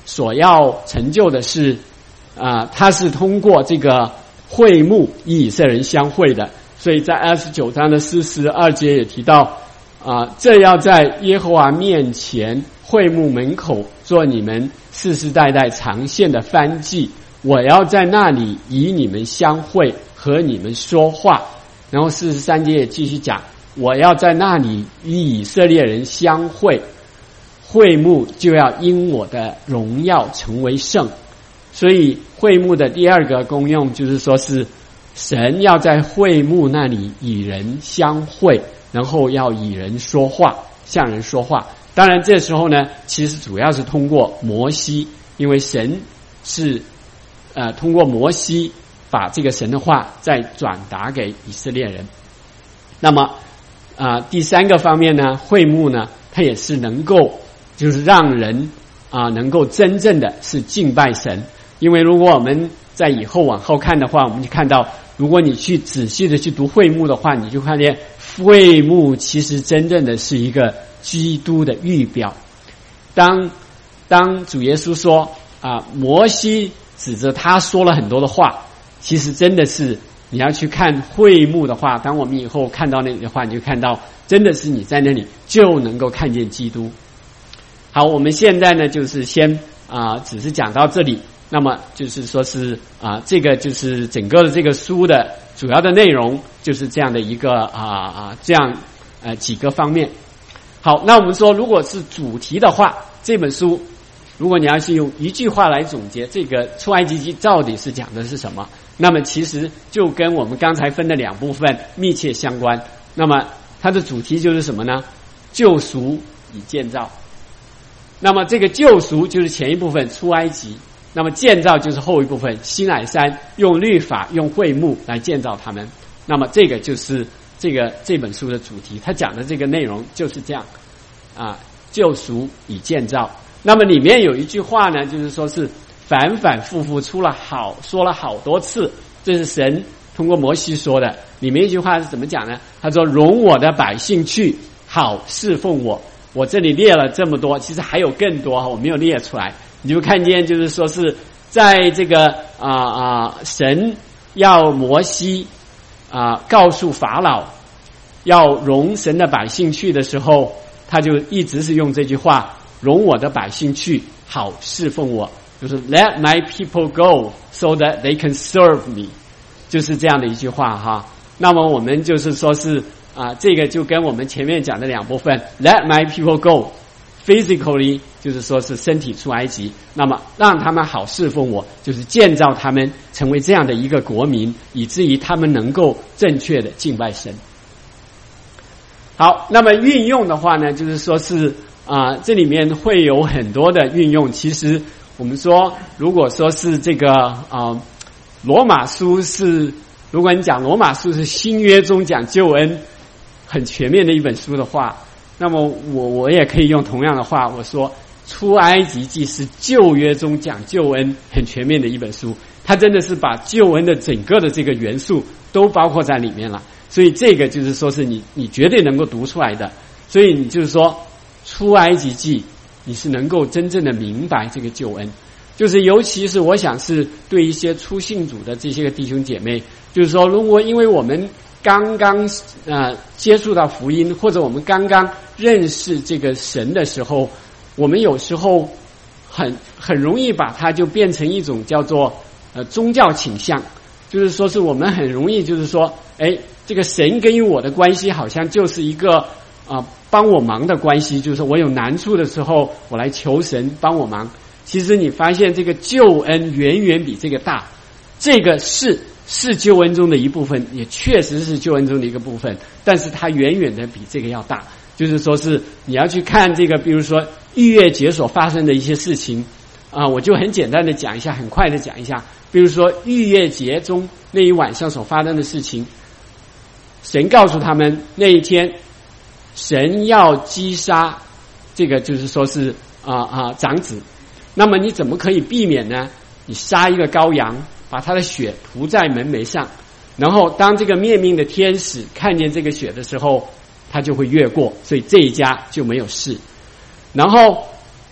所要成就的是他是通过这个会幕与以色列人相会的。所以在29章的42节也提到这要在耶和华面前会幕门口做你们世世代代常献的燔祭，我要在那里与你们相会，和你们说话。然后43节也继续讲，我要在那里与以色列人相会，会幕就要因我的荣耀成为圣。所以会幕的第二个功用就是说是神要在会幕那里与人相会，然后要与人说话，向人说话。当然这时候呢，其实主要是通过摩西，因为神是通过摩西把这个神的话再转达给以色列人。那么第三个方面呢，会幕呢，它也是能够就是让人能够真正的是敬拜神。因为如果我们在以后往后看的话，我们就看到，如果你去仔细的去读会幕的话，你就看见会幕其实真正的是一个基督的预表。当主耶稣说摩西指着他说了很多的话，其实真的是你要去看会幕的话，当我们以后看到那里的话，你就看到真的是你在那里就能够看见基督。好，我们现在呢就是先只是讲到这里。那么就是说是这个就是整个的这个书的主要的内容就是这样的一个这样几个方面。好，那我们说如果是主题的话，这本书如果你要是用一句话来总结这个出埃及记到底是讲的是什么，那么其实就跟我们刚才分的两部分密切相关。那么它的主题就是什么呢？救赎与建造。那么这个救赎就是前一部分出埃及，那么建造就是后一部分西乃山，用律法用会幕来建造他们。那么这个就是这本书的主题，他讲的这个内容就是这样救赎与建造。那么里面有一句话呢，就是说是反反复复说了好多次，这是神通过摩西说的。里面一句话是怎么讲呢？他说容我的百姓去，好侍奉我。我这里列了这么多，其实还有更多我没有列出来。你就看见就是说是在这个神要摩西告诉法老要容神的百姓去的时候，他就一直是用这句话，容我的百姓去，好侍奉我，就是 Let my people go so that they can serve me， 就是这样的一句话哈。那么我们就是说是这个就跟我们前面讲的两部分 Let my people go physically 就是说是身体出埃及，那么让他们好侍奉我，就是建造他们成为这样的一个国民，以至于他们能够正确的敬拜神。好，那么运用的话呢，就是说是这里面会有很多的运用。其实我们说如果说是这个罗马书是，如果你讲罗马书是新约中讲救恩很全面的一本书的话，那么我也可以用同样的话，我说出埃及记是旧约中讲救恩很全面的一本书，它真的是把救恩的整个的这个元素都包括在里面了。所以这个就是说是你绝对能够读出来的。所以你就是说出埃及记你是能够真正的明白这个救恩，就是尤其是我想是对一些初信主的这些个弟兄姐妹，就是说如果因为我们刚刚接触到福音，或者我们刚刚认识这个神的时候，我们有时候很容易把它就变成一种叫做宗教倾向，就是说是我们很容易就是说这个神跟我的关系好像就是一个帮我忙的关系，就是我有难处的时候我来求神帮我忙。其实你发现这个救恩远远比这个大，这个是救恩中的一部分，也确实是救恩中的一个部分，但是它远远的比这个要大。就是说是你要去看这个比如说逾越节所发生的一些事情我就很简单的讲一下，很快的讲一下。比如说逾越节中那一晚上所发生的事情，神告诉他们那一天神要击杀这个就是说是长子，那么你怎么可以避免呢？你杀一个羔羊，把他的血涂在门楣上，然后当这个灭命的天使看见这个血的时候，他就会越过，所以这一家就没有事。然后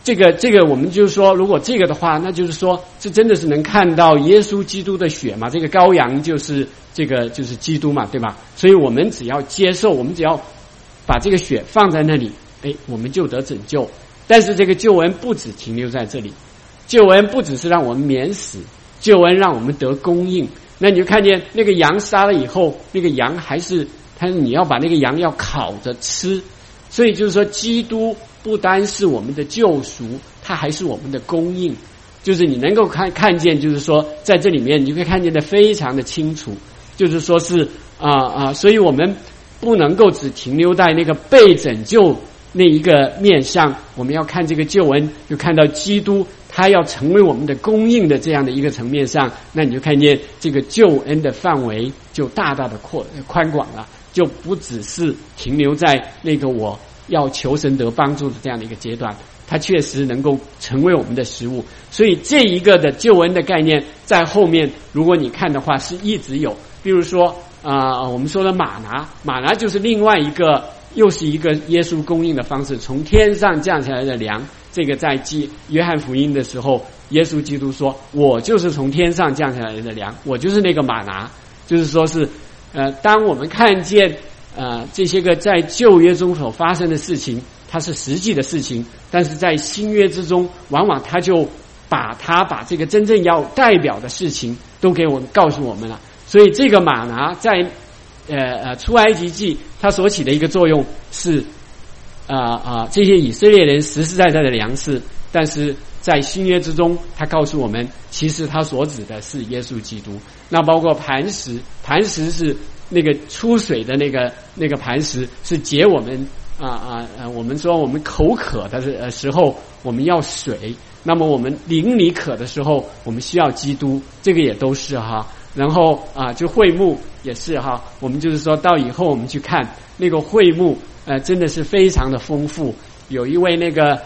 这个我们就是说，如果这个的话，那就是说，这真的是能看到耶稣基督的血嘛？这个羔羊就是就是基督嘛，对吧？所以我们只要接受，我们只要把这个血放在那里，我们就得拯救。但是这个救恩不只停留在这里，救恩不只是让我们免死，救恩让我们得供应。那你就看见那个羊杀了以后，那个羊还是你要把那个羊要烤着吃。所以就是说，基督不单是我们的救赎，它还是我们的供应。就是你能够看见，就是说在这里面你就可以看见的非常的清楚。就是说是所以我们不能够只停留在那个被拯救那一个面上，我们要看这个救恩，就看到基督他要成为我们的供应的这样的一个层面上，那你就看见这个救恩的范围就大大的宽广了，就不只是停留在那个我要求神得帮助的这样的一个阶段，它确实能够成为我们的食物。所以这一个的救恩的概念在后面，如果你看的话是一直有。比如说我们说的玛拿就是另外一个，又是一个耶稣供应的方式，从天上降下来的粮。这个在约翰福音的时候，耶稣基督说，我就是从天上降下来的粮，我就是那个玛拿。就是说是当我们看见这些个在旧约中所发生的事情，它是实际的事情，但是在新约之中，往往他就把这个真正要代表的事情都给我们告诉我们了。所以这个玛拿在出埃及记它所起的一个作用是这些以色列人实实在在的粮食，但是在新约之中，他告诉我们，其实他所指的是耶稣基督。那包括磐石是那个出水的那个磐石，是解我们我们说我们口渴的时候我们要水，那么我们灵里渴的时候我们需要基督，这个也都是哈。然后就会幕也是哈，我们就是说到以后我们去看那个会幕，真的是非常的丰富。有一位那个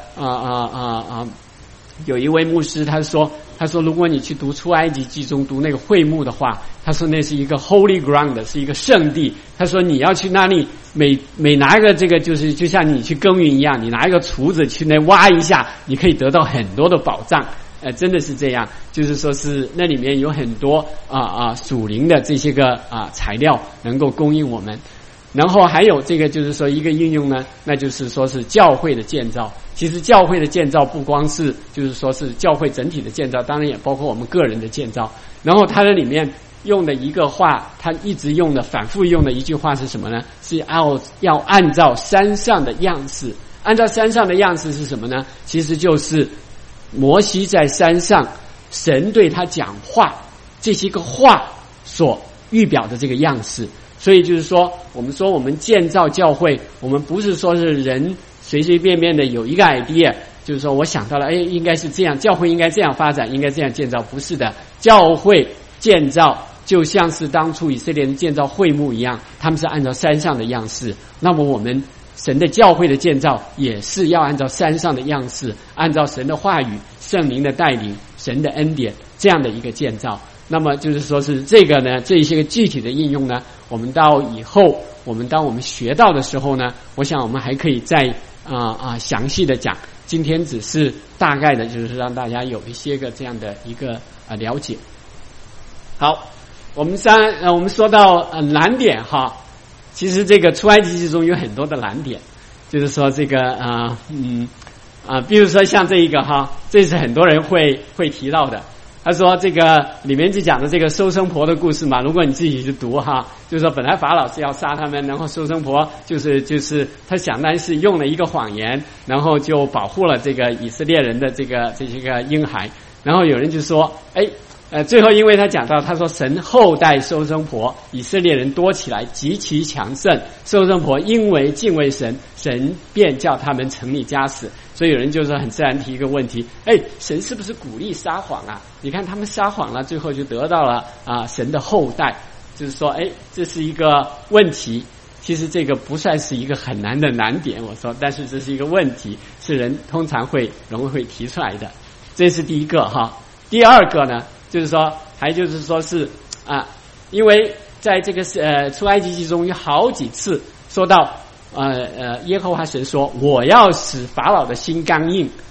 有一位牧师，他说如果你去读出埃及记中读那个会幕的话，他说那是一个 holy ground， 是一个圣地。他说你要去那里，每拿一个这个，就是就像你去耕耘一样，你拿一个锄子去那挖一下，你可以得到很多的宝藏。真的是这样，就是说是那里面有很多属灵的这些个材料能够供应我们。然后还有这个就是说一个应用呢，那就是说是教会的建造。其实教会的建造不光是就是说是教会整体的建造，当然也包括我们个人的建造。然后它的里面用的一个话，它一直用的反复用的一句话是什么呢？是要按照山上的样式。按照山上的样式是什么呢？其实就是摩西在山上，神对他讲话，这些个话所预表的这个样式。所以就是说，我们说我们建造教会，我们不是说是人随随便便的有一个 idea， 就是说我想到了，应该是这样，教会应该这样发展，应该这样建造，不是的。教会建造就像是当初以色列人建造会幕一样，他们是按照山上的样式。那么我们神的教会的建造也是要按照山上的样式，按照神的话语、圣灵的带领、神的恩典这样的一个建造。那么就是说是这个呢，这一些个具体的应用呢，我们到以后当我们学到的时候呢，我想我们还可以再详细的讲。今天只是大概的，就是让大家有一些个这样的一个了解。好，我们说到难点哈，其实这个出埃及记中有很多的难点，就是说这个比如说像这一个哈，这是很多人会提到的。他说这个里面就讲的这个收生婆的故事嘛，如果你自己去读哈，就是说本来法老是要杀他们，然后收生婆就是他想当是用了一个谎言，然后就保护了这个以色列人的这些个婴孩。然后有人就说最后因为他讲到，他说神后代收生婆，以色列人多起来极其强盛，收生婆因为敬畏神，神便叫他们成立家室。所以有人就说很自然提一个问题，神是不是鼓励撒谎啊？你看他们撒谎了，最后就得到了神的后代，就是说这是一个问题。其实这个不算是一个很难的难点，我说，但是这是一个问题，是人通常容易会提出来的。这是第一个哈。第二个呢，就是说还就是说是因为在这个出埃及记中有好几次说到耶和华神说，我要使法老的心刚硬，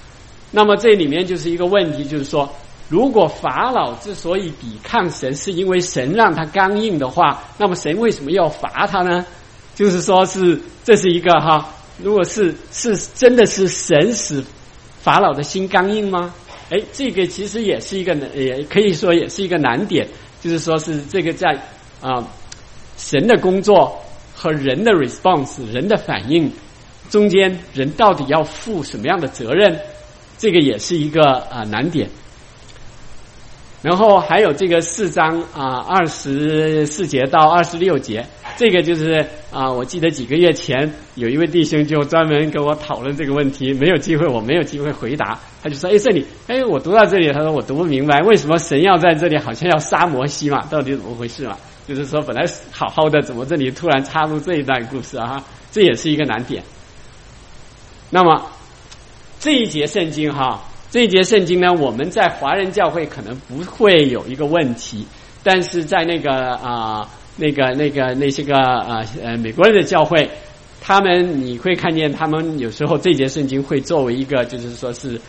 那么这里面就是一个问题，就是说，如果法老之所以抵抗神，是因为神让他刚硬的话，那么神为什么要罚他呢？就是说这是一个如果是真的是神使法老的心刚硬吗？这个其实也是一个，也可以说也是一个难点，就是说是这个在神的工作和人的 response 人的反应中间，人到底要负什么样的责任？这个也是一个难点。然后还有这个4章24节到26节，这个就是我记得几个月前有一位弟兄就专门跟我讨论这个问题，我没有机会回答。他就说这里我读到这里，他说我读不明白为什么神要在这里好像要杀摩西嘛，到底怎么回事嘛？就是说本来好好的，怎么这里突然插入这一段故事这也是一个难点。那么这一节圣经呢，我们在华人教会可能不会有一个问题，但是在那些个美国人的教会，你会看见他们有时候这节圣经会作为一个，就是说是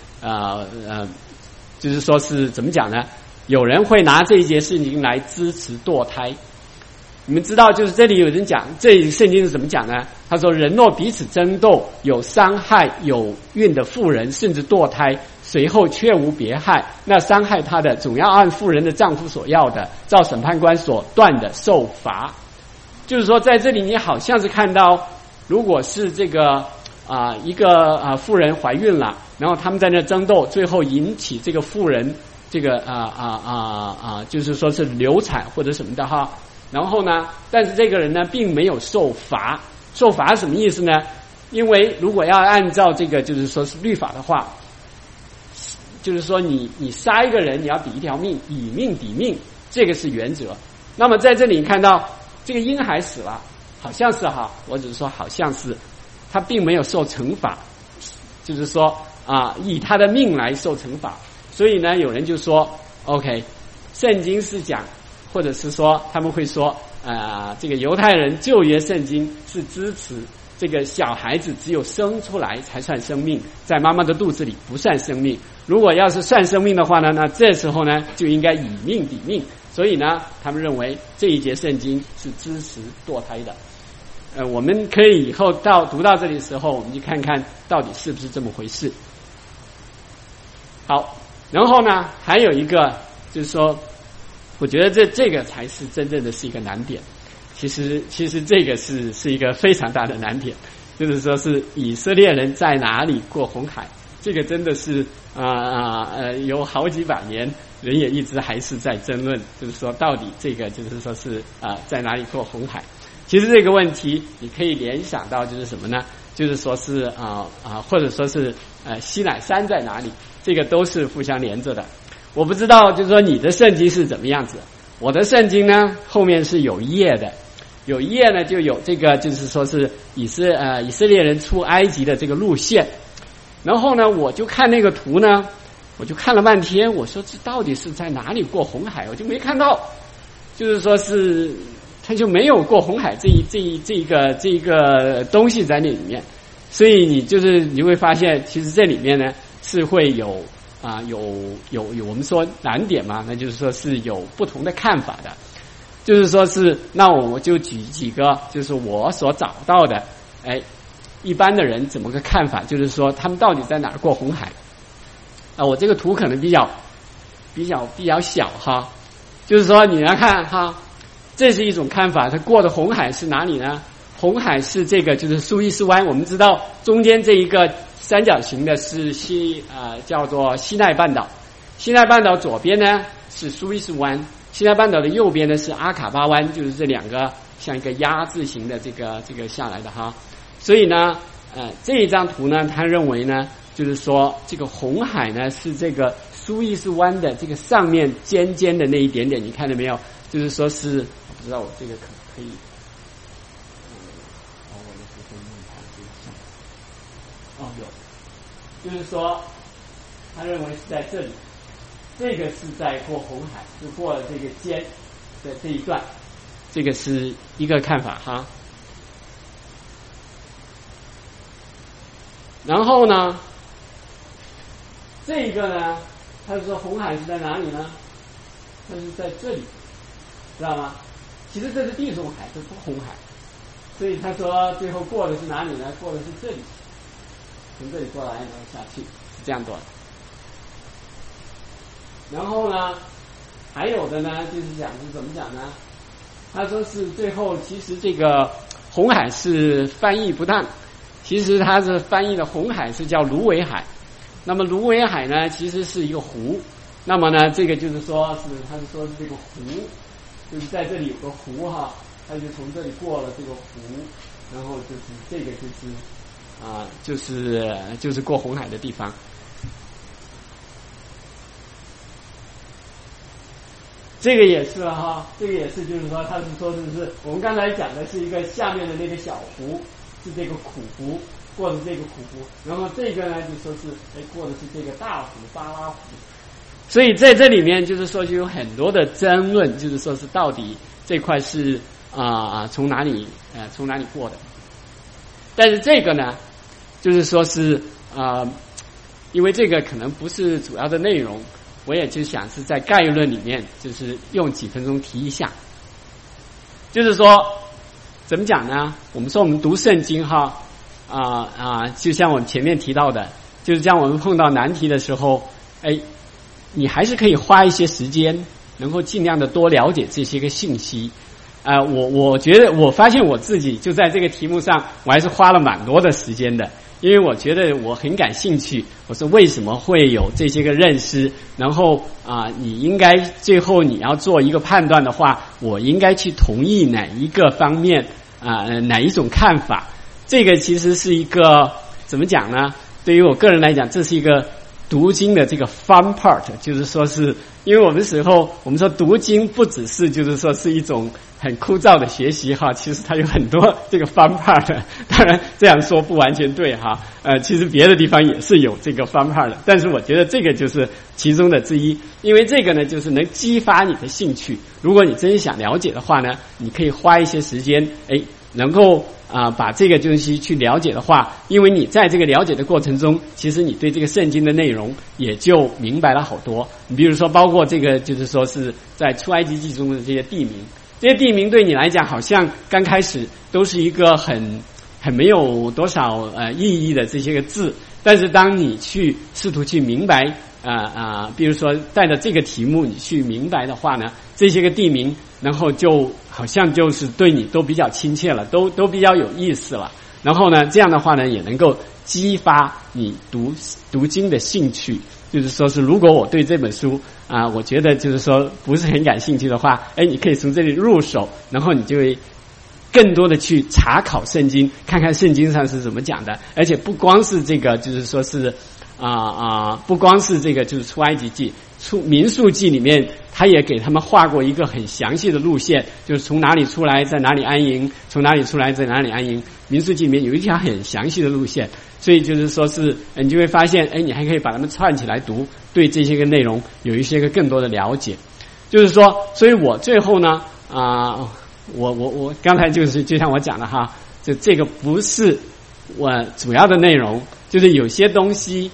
就是说是怎么讲呢？有人会拿这一节圣经来支持堕胎。你们知道，就是这里有人讲，这圣经是怎么讲呢？他说：“人若彼此争斗，有伤害有孕的妇人，甚至堕胎，随后却无别害，那伤害他的，总要按妇人的丈夫所要的，照审判官所断的受罚。”就是说，在这里你好像是看到，如果是这个一个妇人怀孕了，然后他们在那争斗，最后引起这个妇人这个就是说是流产或者什么的然后呢，但是这个人呢并没有受罚。受罚什么意思呢？因为如果要按照这个就是说是律法的话，就是说你杀一个人，你要抵一条命，以命抵命，这个是原则。那么在这里你看到这个婴孩死了，好像是我只是说好像是他并没有受惩罚，就是说以他的命来受惩罚。所以呢，有人就说 OK， 圣经是讲，或者是说他们会说这个犹太人旧约圣经是支持这个小孩子只有生出来才算生命，在妈妈的肚子里不算生命。如果要是算生命的话呢，那这时候呢就应该以命抵命。所以呢，他们认为这一节圣经是支持堕胎的。我们可以以后读到这里的时候，我们去看看到底是不是这么回事。好，然后呢，还有一个就是说，我觉得这个才是真正的是一个难点。其实这个是一个非常大的难点，就是说是以色列人在哪里过红海，这个真的是有好几百年，人也一直还是在争论，就是说到底这个就是说是在哪里过红海。其实这个问题你可以联想到就是什么呢？就是说是或者说是西乃山在哪里，这个都是互相连着的。我不知道就是说你的圣经是怎么样子，我的圣经呢后面是有页的，有页呢就有这个就是说是以色列人出埃及的这个路线。然后呢我就看那个图呢，我就看了半天，我说这到底是在哪里过红海，我就没看到，就是说是他就没有过红海这一个东西在那里面。所以你会发现其实这里面呢是会有我们说难点嘛，那就是说是有不同的看法的。就是说是那我就举几个就是我所找到的一般的人怎么个看法，就是说他们到底在哪儿过红海我这个图可能比较小就是说你来看这是一种看法，他过的红海是哪里呢？红海是这个就是苏伊士湾，我们知道中间这一个三角形的是叫做西奈半岛，西奈半岛左边呢是苏伊士湾，西奈半岛的右边呢是阿卡巴湾，就是这两个像一个鸭字形的这个下来的所以呢这一张图呢他认为呢就是说这个红海呢是这个苏伊士湾的这个上面尖尖的那一点点，你看到没有？就是说是我不知道我这个可以我的图片有，就是说他认为是在这里，这个是在过红海，是过了这个尖的这一段，这个是一个看法然后呢这个呢，他说红海是在哪里呢？它是在这里，知道吗？其实这是地中海，这不是红海。所以他说最后过的是哪里呢？过的是这里，从这里过来然后下去，是这样过的。然后呢，还有的呢，就是讲是怎么讲呢？他说是最后其实这个红海是翻译不当，其实他是翻译的红海是叫芦苇海。那么芦苇海呢，其实是一个湖。那么呢，这个就是说是他是说是这个湖，就是在这里有个湖哈，他就从这里过了这个湖，然后就是这个就是过红海的地方。这个也是哈，这个也是就是说他是说是我们刚才讲的是一个下面的那个小湖是这个苦湖，过的这个苦湖，然后这个呢就说是过的是这个大湖巴拉湖。所以在这里面就是说就有很多的争论，就是说是到底这块是从哪里过的。但是这个呢就是说是因为这个可能不是主要的内容，我也就想是在概论里面就是用几分钟提一下。就是说怎么讲呢？我们说我们读圣经哈就像我们前面提到的，就是像我们碰到难题的时候，你还是可以花一些时间，能够尽量的多了解这些个信息。我觉得我发现我自己就在这个题目上，我还是花了蛮多的时间的，因为我觉得我很感兴趣。我说为什么会有这些个认识？然后你应该最后你要做一个判断的话，我应该去同意哪一个方面哪一种看法？这个其实是一个怎么讲呢？对于我个人来讲，这是一个读经的这个 fun part， 就是说是因为我们说读经不只是就是说是一种很枯燥的学习哈，其实它有很多这个 fun part。当然这样说不完全对哈，其实别的地方也是有这个 fun part 的，但是我觉得这个就是其中的之一，因为这个呢就是能激发你的兴趣。如果你真想了解的话呢，你可以花一些时间，能够把这个东西去了解的话，因为你在这个了解的过程中，其实你对这个圣经的内容也就明白了好多。你比如说包括这个就是说是在出埃及记中的这些地名，这些地名对你来讲好像刚开始都是一个很没有多少意义的这些个字，但是当你去试图去明白比如说带着这个题目你去明白的话呢，这些个地名然后就好像就是对你都比较亲切了，都比较有意思了。然后呢这样的话呢也能够激发你读经的兴趣。就是说是如果我对这本书我觉得就是说不是很感兴趣的话，你可以从这里入手，然后你就会更多的去查考圣经，看看圣经上是怎么讲的。而且不光是这个就是说是不光是这个就是出埃及记，民数记里面他也给他们画过一个很详细的路线，就是从哪里出来在哪里安营，从哪里出来在哪里安营。民数记里面有一条很详细的路线，所以就是说是你就会发现你还可以把它们串起来读，对这些个内容有一些个更多的了解。就是说所以我最后呢我刚才就像我讲的哈，就这个不是我主要的内容，就是有些东西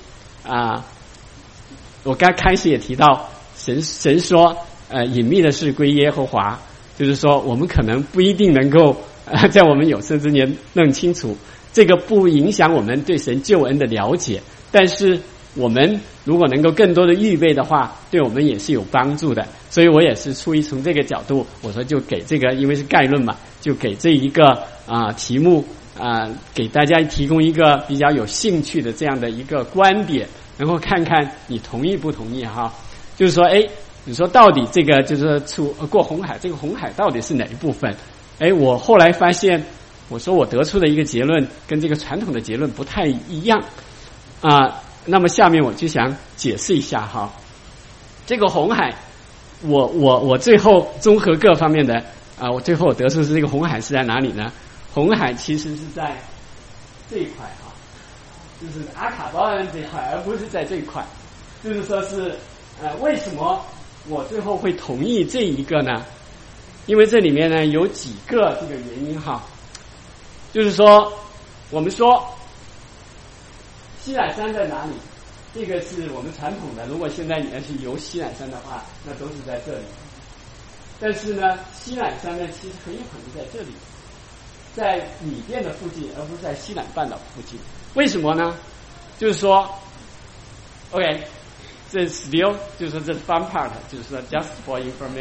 我刚开始也提到神说隐秘的事归耶和华，就是说我们可能不一定能够在我们有生之年弄清楚，这个不影响我们对神救恩的了解，但是我们如果能够更多的预备的话，对我们也是有帮助的。所以我也是出于从这个角度，我说就给这个因为是概论嘛，就给这一个题目给大家提供一个比较有兴趣的这样的一个观点，然后看看你同意不同意哈。就是说你说到底这个就是过红海，这个红海到底是哪一部分？我后来发现，我说我得出的一个结论跟这个传统的结论不太一样那么下面我就想解释一下哈。这个红海我最后综合各方面的我最后得出是这个红海是在哪里呢？红海其实是在这一块就是阿卡巴恩这一块，而不是在这一块。就是说是为什么我最后会同意这一个呢？因为这里面呢有几个这个原因哈。就是说我们说西乃山在哪里？ 这个是我们传统的。如果现在你要去游西乃山的话，那都是在这里。但是呢，西乃山呢，其实很有可能在这里，在米甸的附近，而不是在西南半岛附近。为什么呢？就是说 ，OK， 这 still 就是说这 fun part， 就是说 just for information 。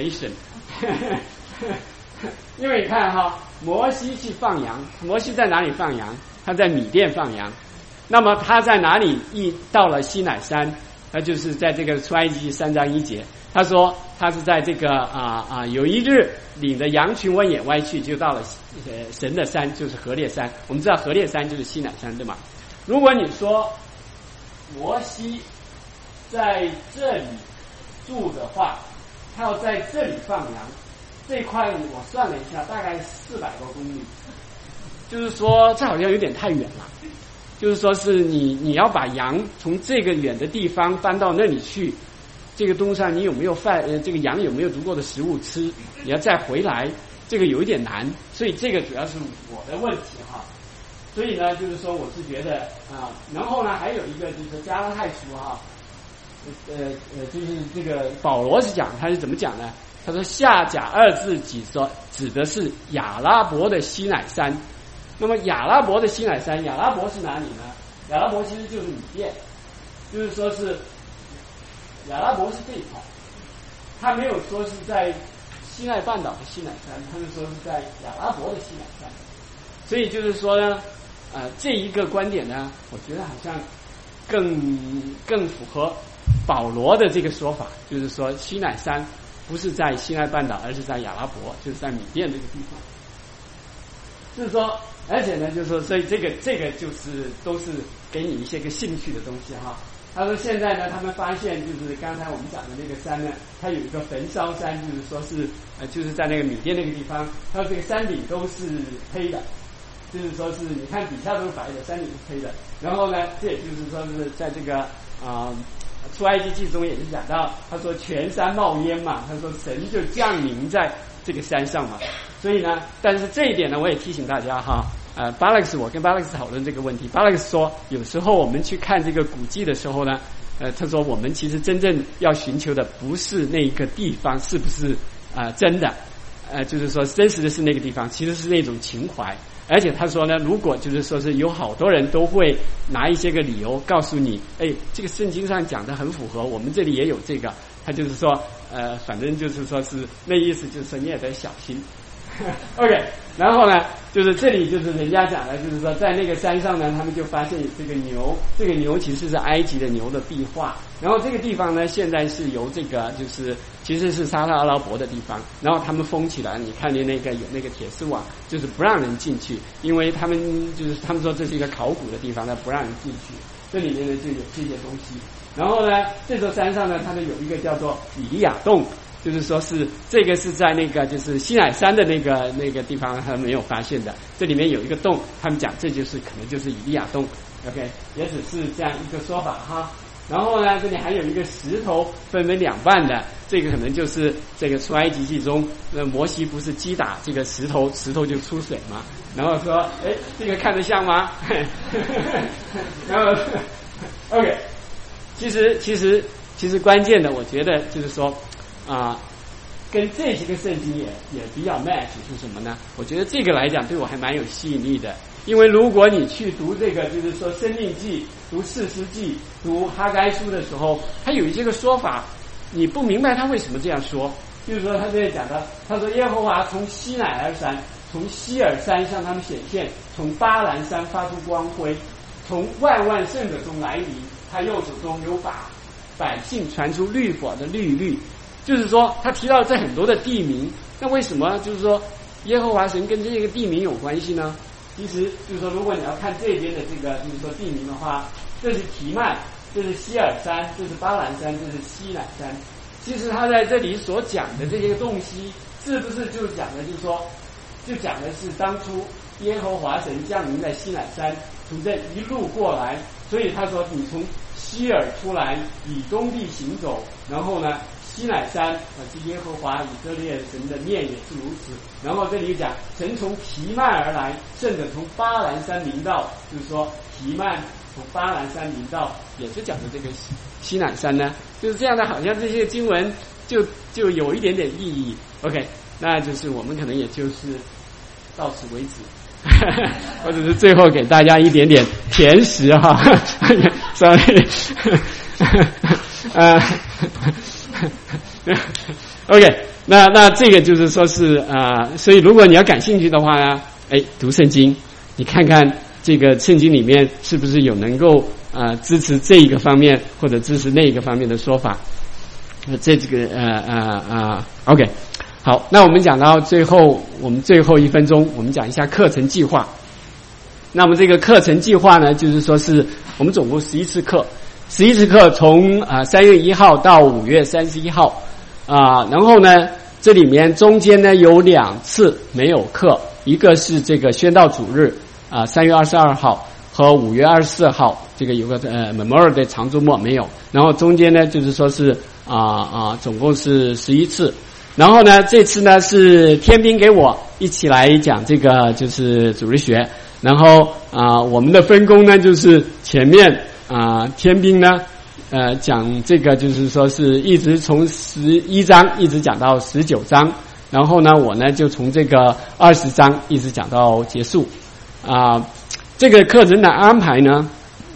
因为你看哈，摩西去放羊，摩西在哪里放羊？他在米甸放羊。那么他在哪里到了西乃山？他就是在这个出埃及记3章1节，他说他是在这个有一日领着羊群往野外去，就到了神的山，就是何烈山。我们知道何烈山就是西乃山，对吗？如果你说摩西在这里住的话，他要在这里放羊，这块我算了一下，大概400多公里，就是说这好像有点太远了。就是说是你要把羊从这个远的地方搬到那里去，这个路上你有没有这个羊有没有足够的食物吃？你要再回来，这个有一点难，所以这个主要是我的问题哈。所以呢，就是说我是觉得然后呢还有一个就是加拉太书哈，就是这个保罗是讲他是怎么讲呢？他说下甲2字指的是亚拉伯的西乃山。那么亚拉伯的西乃山，亚拉伯是哪里呢？亚拉伯其实就是米甸，就是说是亚拉伯是这一块，他没有说是在西奈半岛的西乃山，他是说是在亚拉伯的西乃山。所以就是说呢，这一个观点呢，我觉得好像更符合保罗的这个说法，就是说西乃山不是在西奈半岛，而是在亚拉伯，就是在米甸这个地方。就是说，而且呢，就是说，所以这个就是都是给你一些个兴趣的东西哈。他说现在呢，他们发现就是刚才我们讲的那个山呢，它有一个焚烧山，就是说是就是在那个米甸那个地方，它这个山顶都是黑的，就是说是你看底下都是白的，山顶是黑的。然后呢，这也就是说是在这个出埃及记中也是讲到，他说全山冒烟嘛，他说神就降临在这个山上嘛。所以呢，但是这一点呢，我也提醒大家哈，巴勒斯，我跟巴勒斯讨论这个问题，巴勒斯说，有时候我们去看这个古迹的时候呢，他说我们其实真正要寻求的不是那一个地方是不是真的，就是说真实的是那个地方，其实是那种情怀。而且他说呢，如果就是说是有好多人都会拿一些个理由告诉你，这个圣经上讲的很符合，我们这里也有这个，他就是说反正就是说是那意思，就是说你也得小心。OK， 然后呢，就是这里就是人家讲的，就是说在那个山上呢，他们就发现有这个牛，这个牛其实是埃及的牛的壁画，然后这个地方呢，现在是由这个就是其实是沙特阿拉伯的地方，然后他们封起来，你看见那个有那个铁丝网，就是不让人进去，因为他们说这是一个考古的地方，那不让人进去，这里面呢就有这些东西。然后呢，这座山上呢，他们有一个叫做以利亚洞。就是说是这个是在那个就是西乃山的那个地方他们没有发现的，这里面有一个洞，他们讲这就是可能就是以利亚洞 ，OK， 也只是这样一个说法哈。然后呢，这里还有一个石头分为2半的，这个可能就是这个出埃及记中，摩西不是击打这个石头，石头就出水嘛。然后说，这个看得像吗？然后 ，OK， 其实关键的，我觉得就是说。跟这些个圣经也比较 match 是什么呢？我觉得这个来讲对我还蛮有吸引力的，因为如果你去读这个，就是说申命记、读士师记、读哈该书的时候，他有一些个说法，你不明白他为什么这样说。就是说他这里讲的，他说耶和华从西乃尔山、从希尔山向他们显现，从巴兰山发出光辉，从万圣者中来临，他右手中有把百姓传出律法的律律。就是说他提到这很多的地名，那为什么就是说耶和华神跟这个地名有关系呢？其实就是说，如果你要看这边的这个就是说地名的话，这是提曼，这是希尔山，这是巴兰山，这是西乃山。其实他在这里所讲的这些东西，是不是就讲的就是说，就讲的是当初耶和华神降临在西乃山，从这一路过来，所以他说你从希尔出来，以东地行走，然后呢西乃山是耶和华以色列神的面也是如此。然后这里讲神从提曼而来，圣者从巴兰山临到，就是说提曼从巴兰山临到，也是讲的这个西乃山呢，就是这样的，好像这些经文就有一点点意义。OK， 那就是我们可能也就是到此为止，或者是最后给大家一点点甜食哈，sorry，OK， 那这个就是说是所以如果你要感兴趣的话呢，读圣经，你看看这个圣经里面是不是有能够支持这一个方面或者支持那一个方面的说法。这个OK， 好，那我们讲到最后，我们最后1分钟，我们讲一下课程计划。那么这个课程计划呢，就是说是我们总共11次课，11次课从3月1号到5月31号然后呢，这里面中间呢有2次没有课，一个是这个宣道主日3月22号和5月24号，这个有个Memorial Day长周末没有，然后中间呢就是说是总共是11次。然后呢，这次呢是天兵给我一起来讲这个就是主日学，然后我们的分工呢就是前面天兵呢讲这个就是说是一直从11章一直讲到19章，然后呢我呢就从这个20章一直讲到结束。这个课程的安排呢，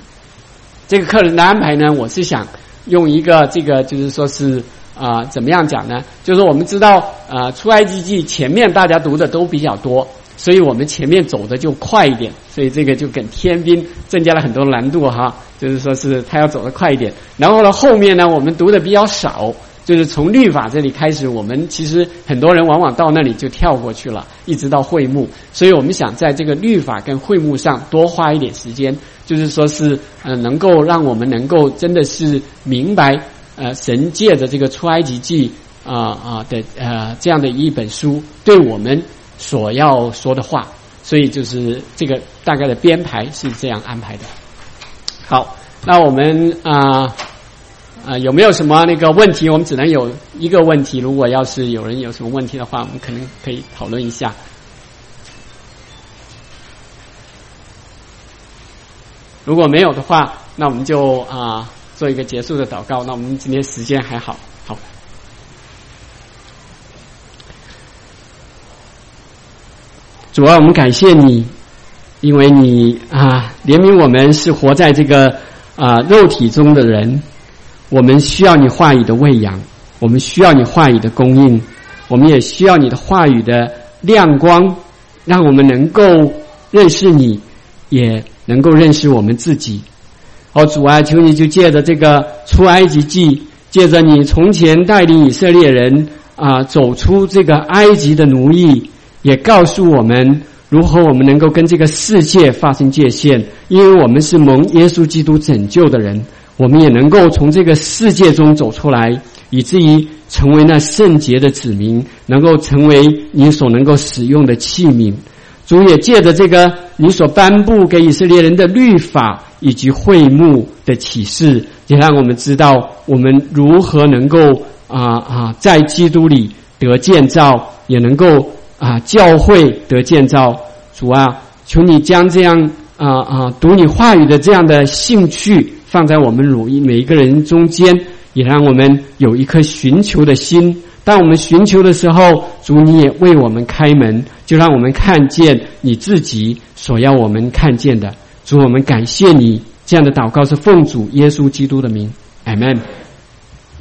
我是想用一个这个就是说是怎么样讲呢？就是我们知道出埃及记前面大家读的都比较多，所以我们前面走的就快一点，所以这个就跟天兵增加了很多难度哈，就是说是他要走得快一点。然后呢，后面呢我们读的比较少，就是从律法这里开始，我们其实很多人往往到那里就跳过去了，一直到会幕，所以我们想在这个律法跟会幕上多花一点时间，就是说是能够让我们能够真的是明白神借着这个出埃及记的这样的一本书对我们所要说的话，所以就是这个大概的编排是这样安排的。好，那我们有没有什么那个问题？我们只能有一个问题，如果要是有人有什么问题的话，我们可能可以讨论一下。如果没有的话，那我们就做一个结束的祷告。那我们今天时间还好。主啊，我们感谢你，因为你怜悯我们是活在这个肉体中的人，我们需要你话语的喂养，我们需要你话语的供应，我们也需要你的话语的亮光，让我们能够认识你，也能够认识我们自己。主啊，求你就借着这个出埃及记，借着你从前带领以色列人走出这个埃及的奴役，也告诉我们如何我们能够跟这个世界发生界限，因为我们是蒙耶稣基督拯救的人，我们也能够从这个世界中走出来，以至于成为那圣洁的子民，能够成为你所能够使用的器皿。主也借着这个你所颁布给以色列人的律法以及会幕的启示，也让我们知道我们如何能够在基督里得建造，也能够教会得建造。主啊，求你将这样读你话语的这样的兴趣放在我们每一个人中间，也让我们有一颗寻求的心。当我们寻求的时候，主你也为我们开门，就让我们看见你自己所要我们看见的。主，我们感谢你，这样的祷告是奉主耶稣基督的名，阿们。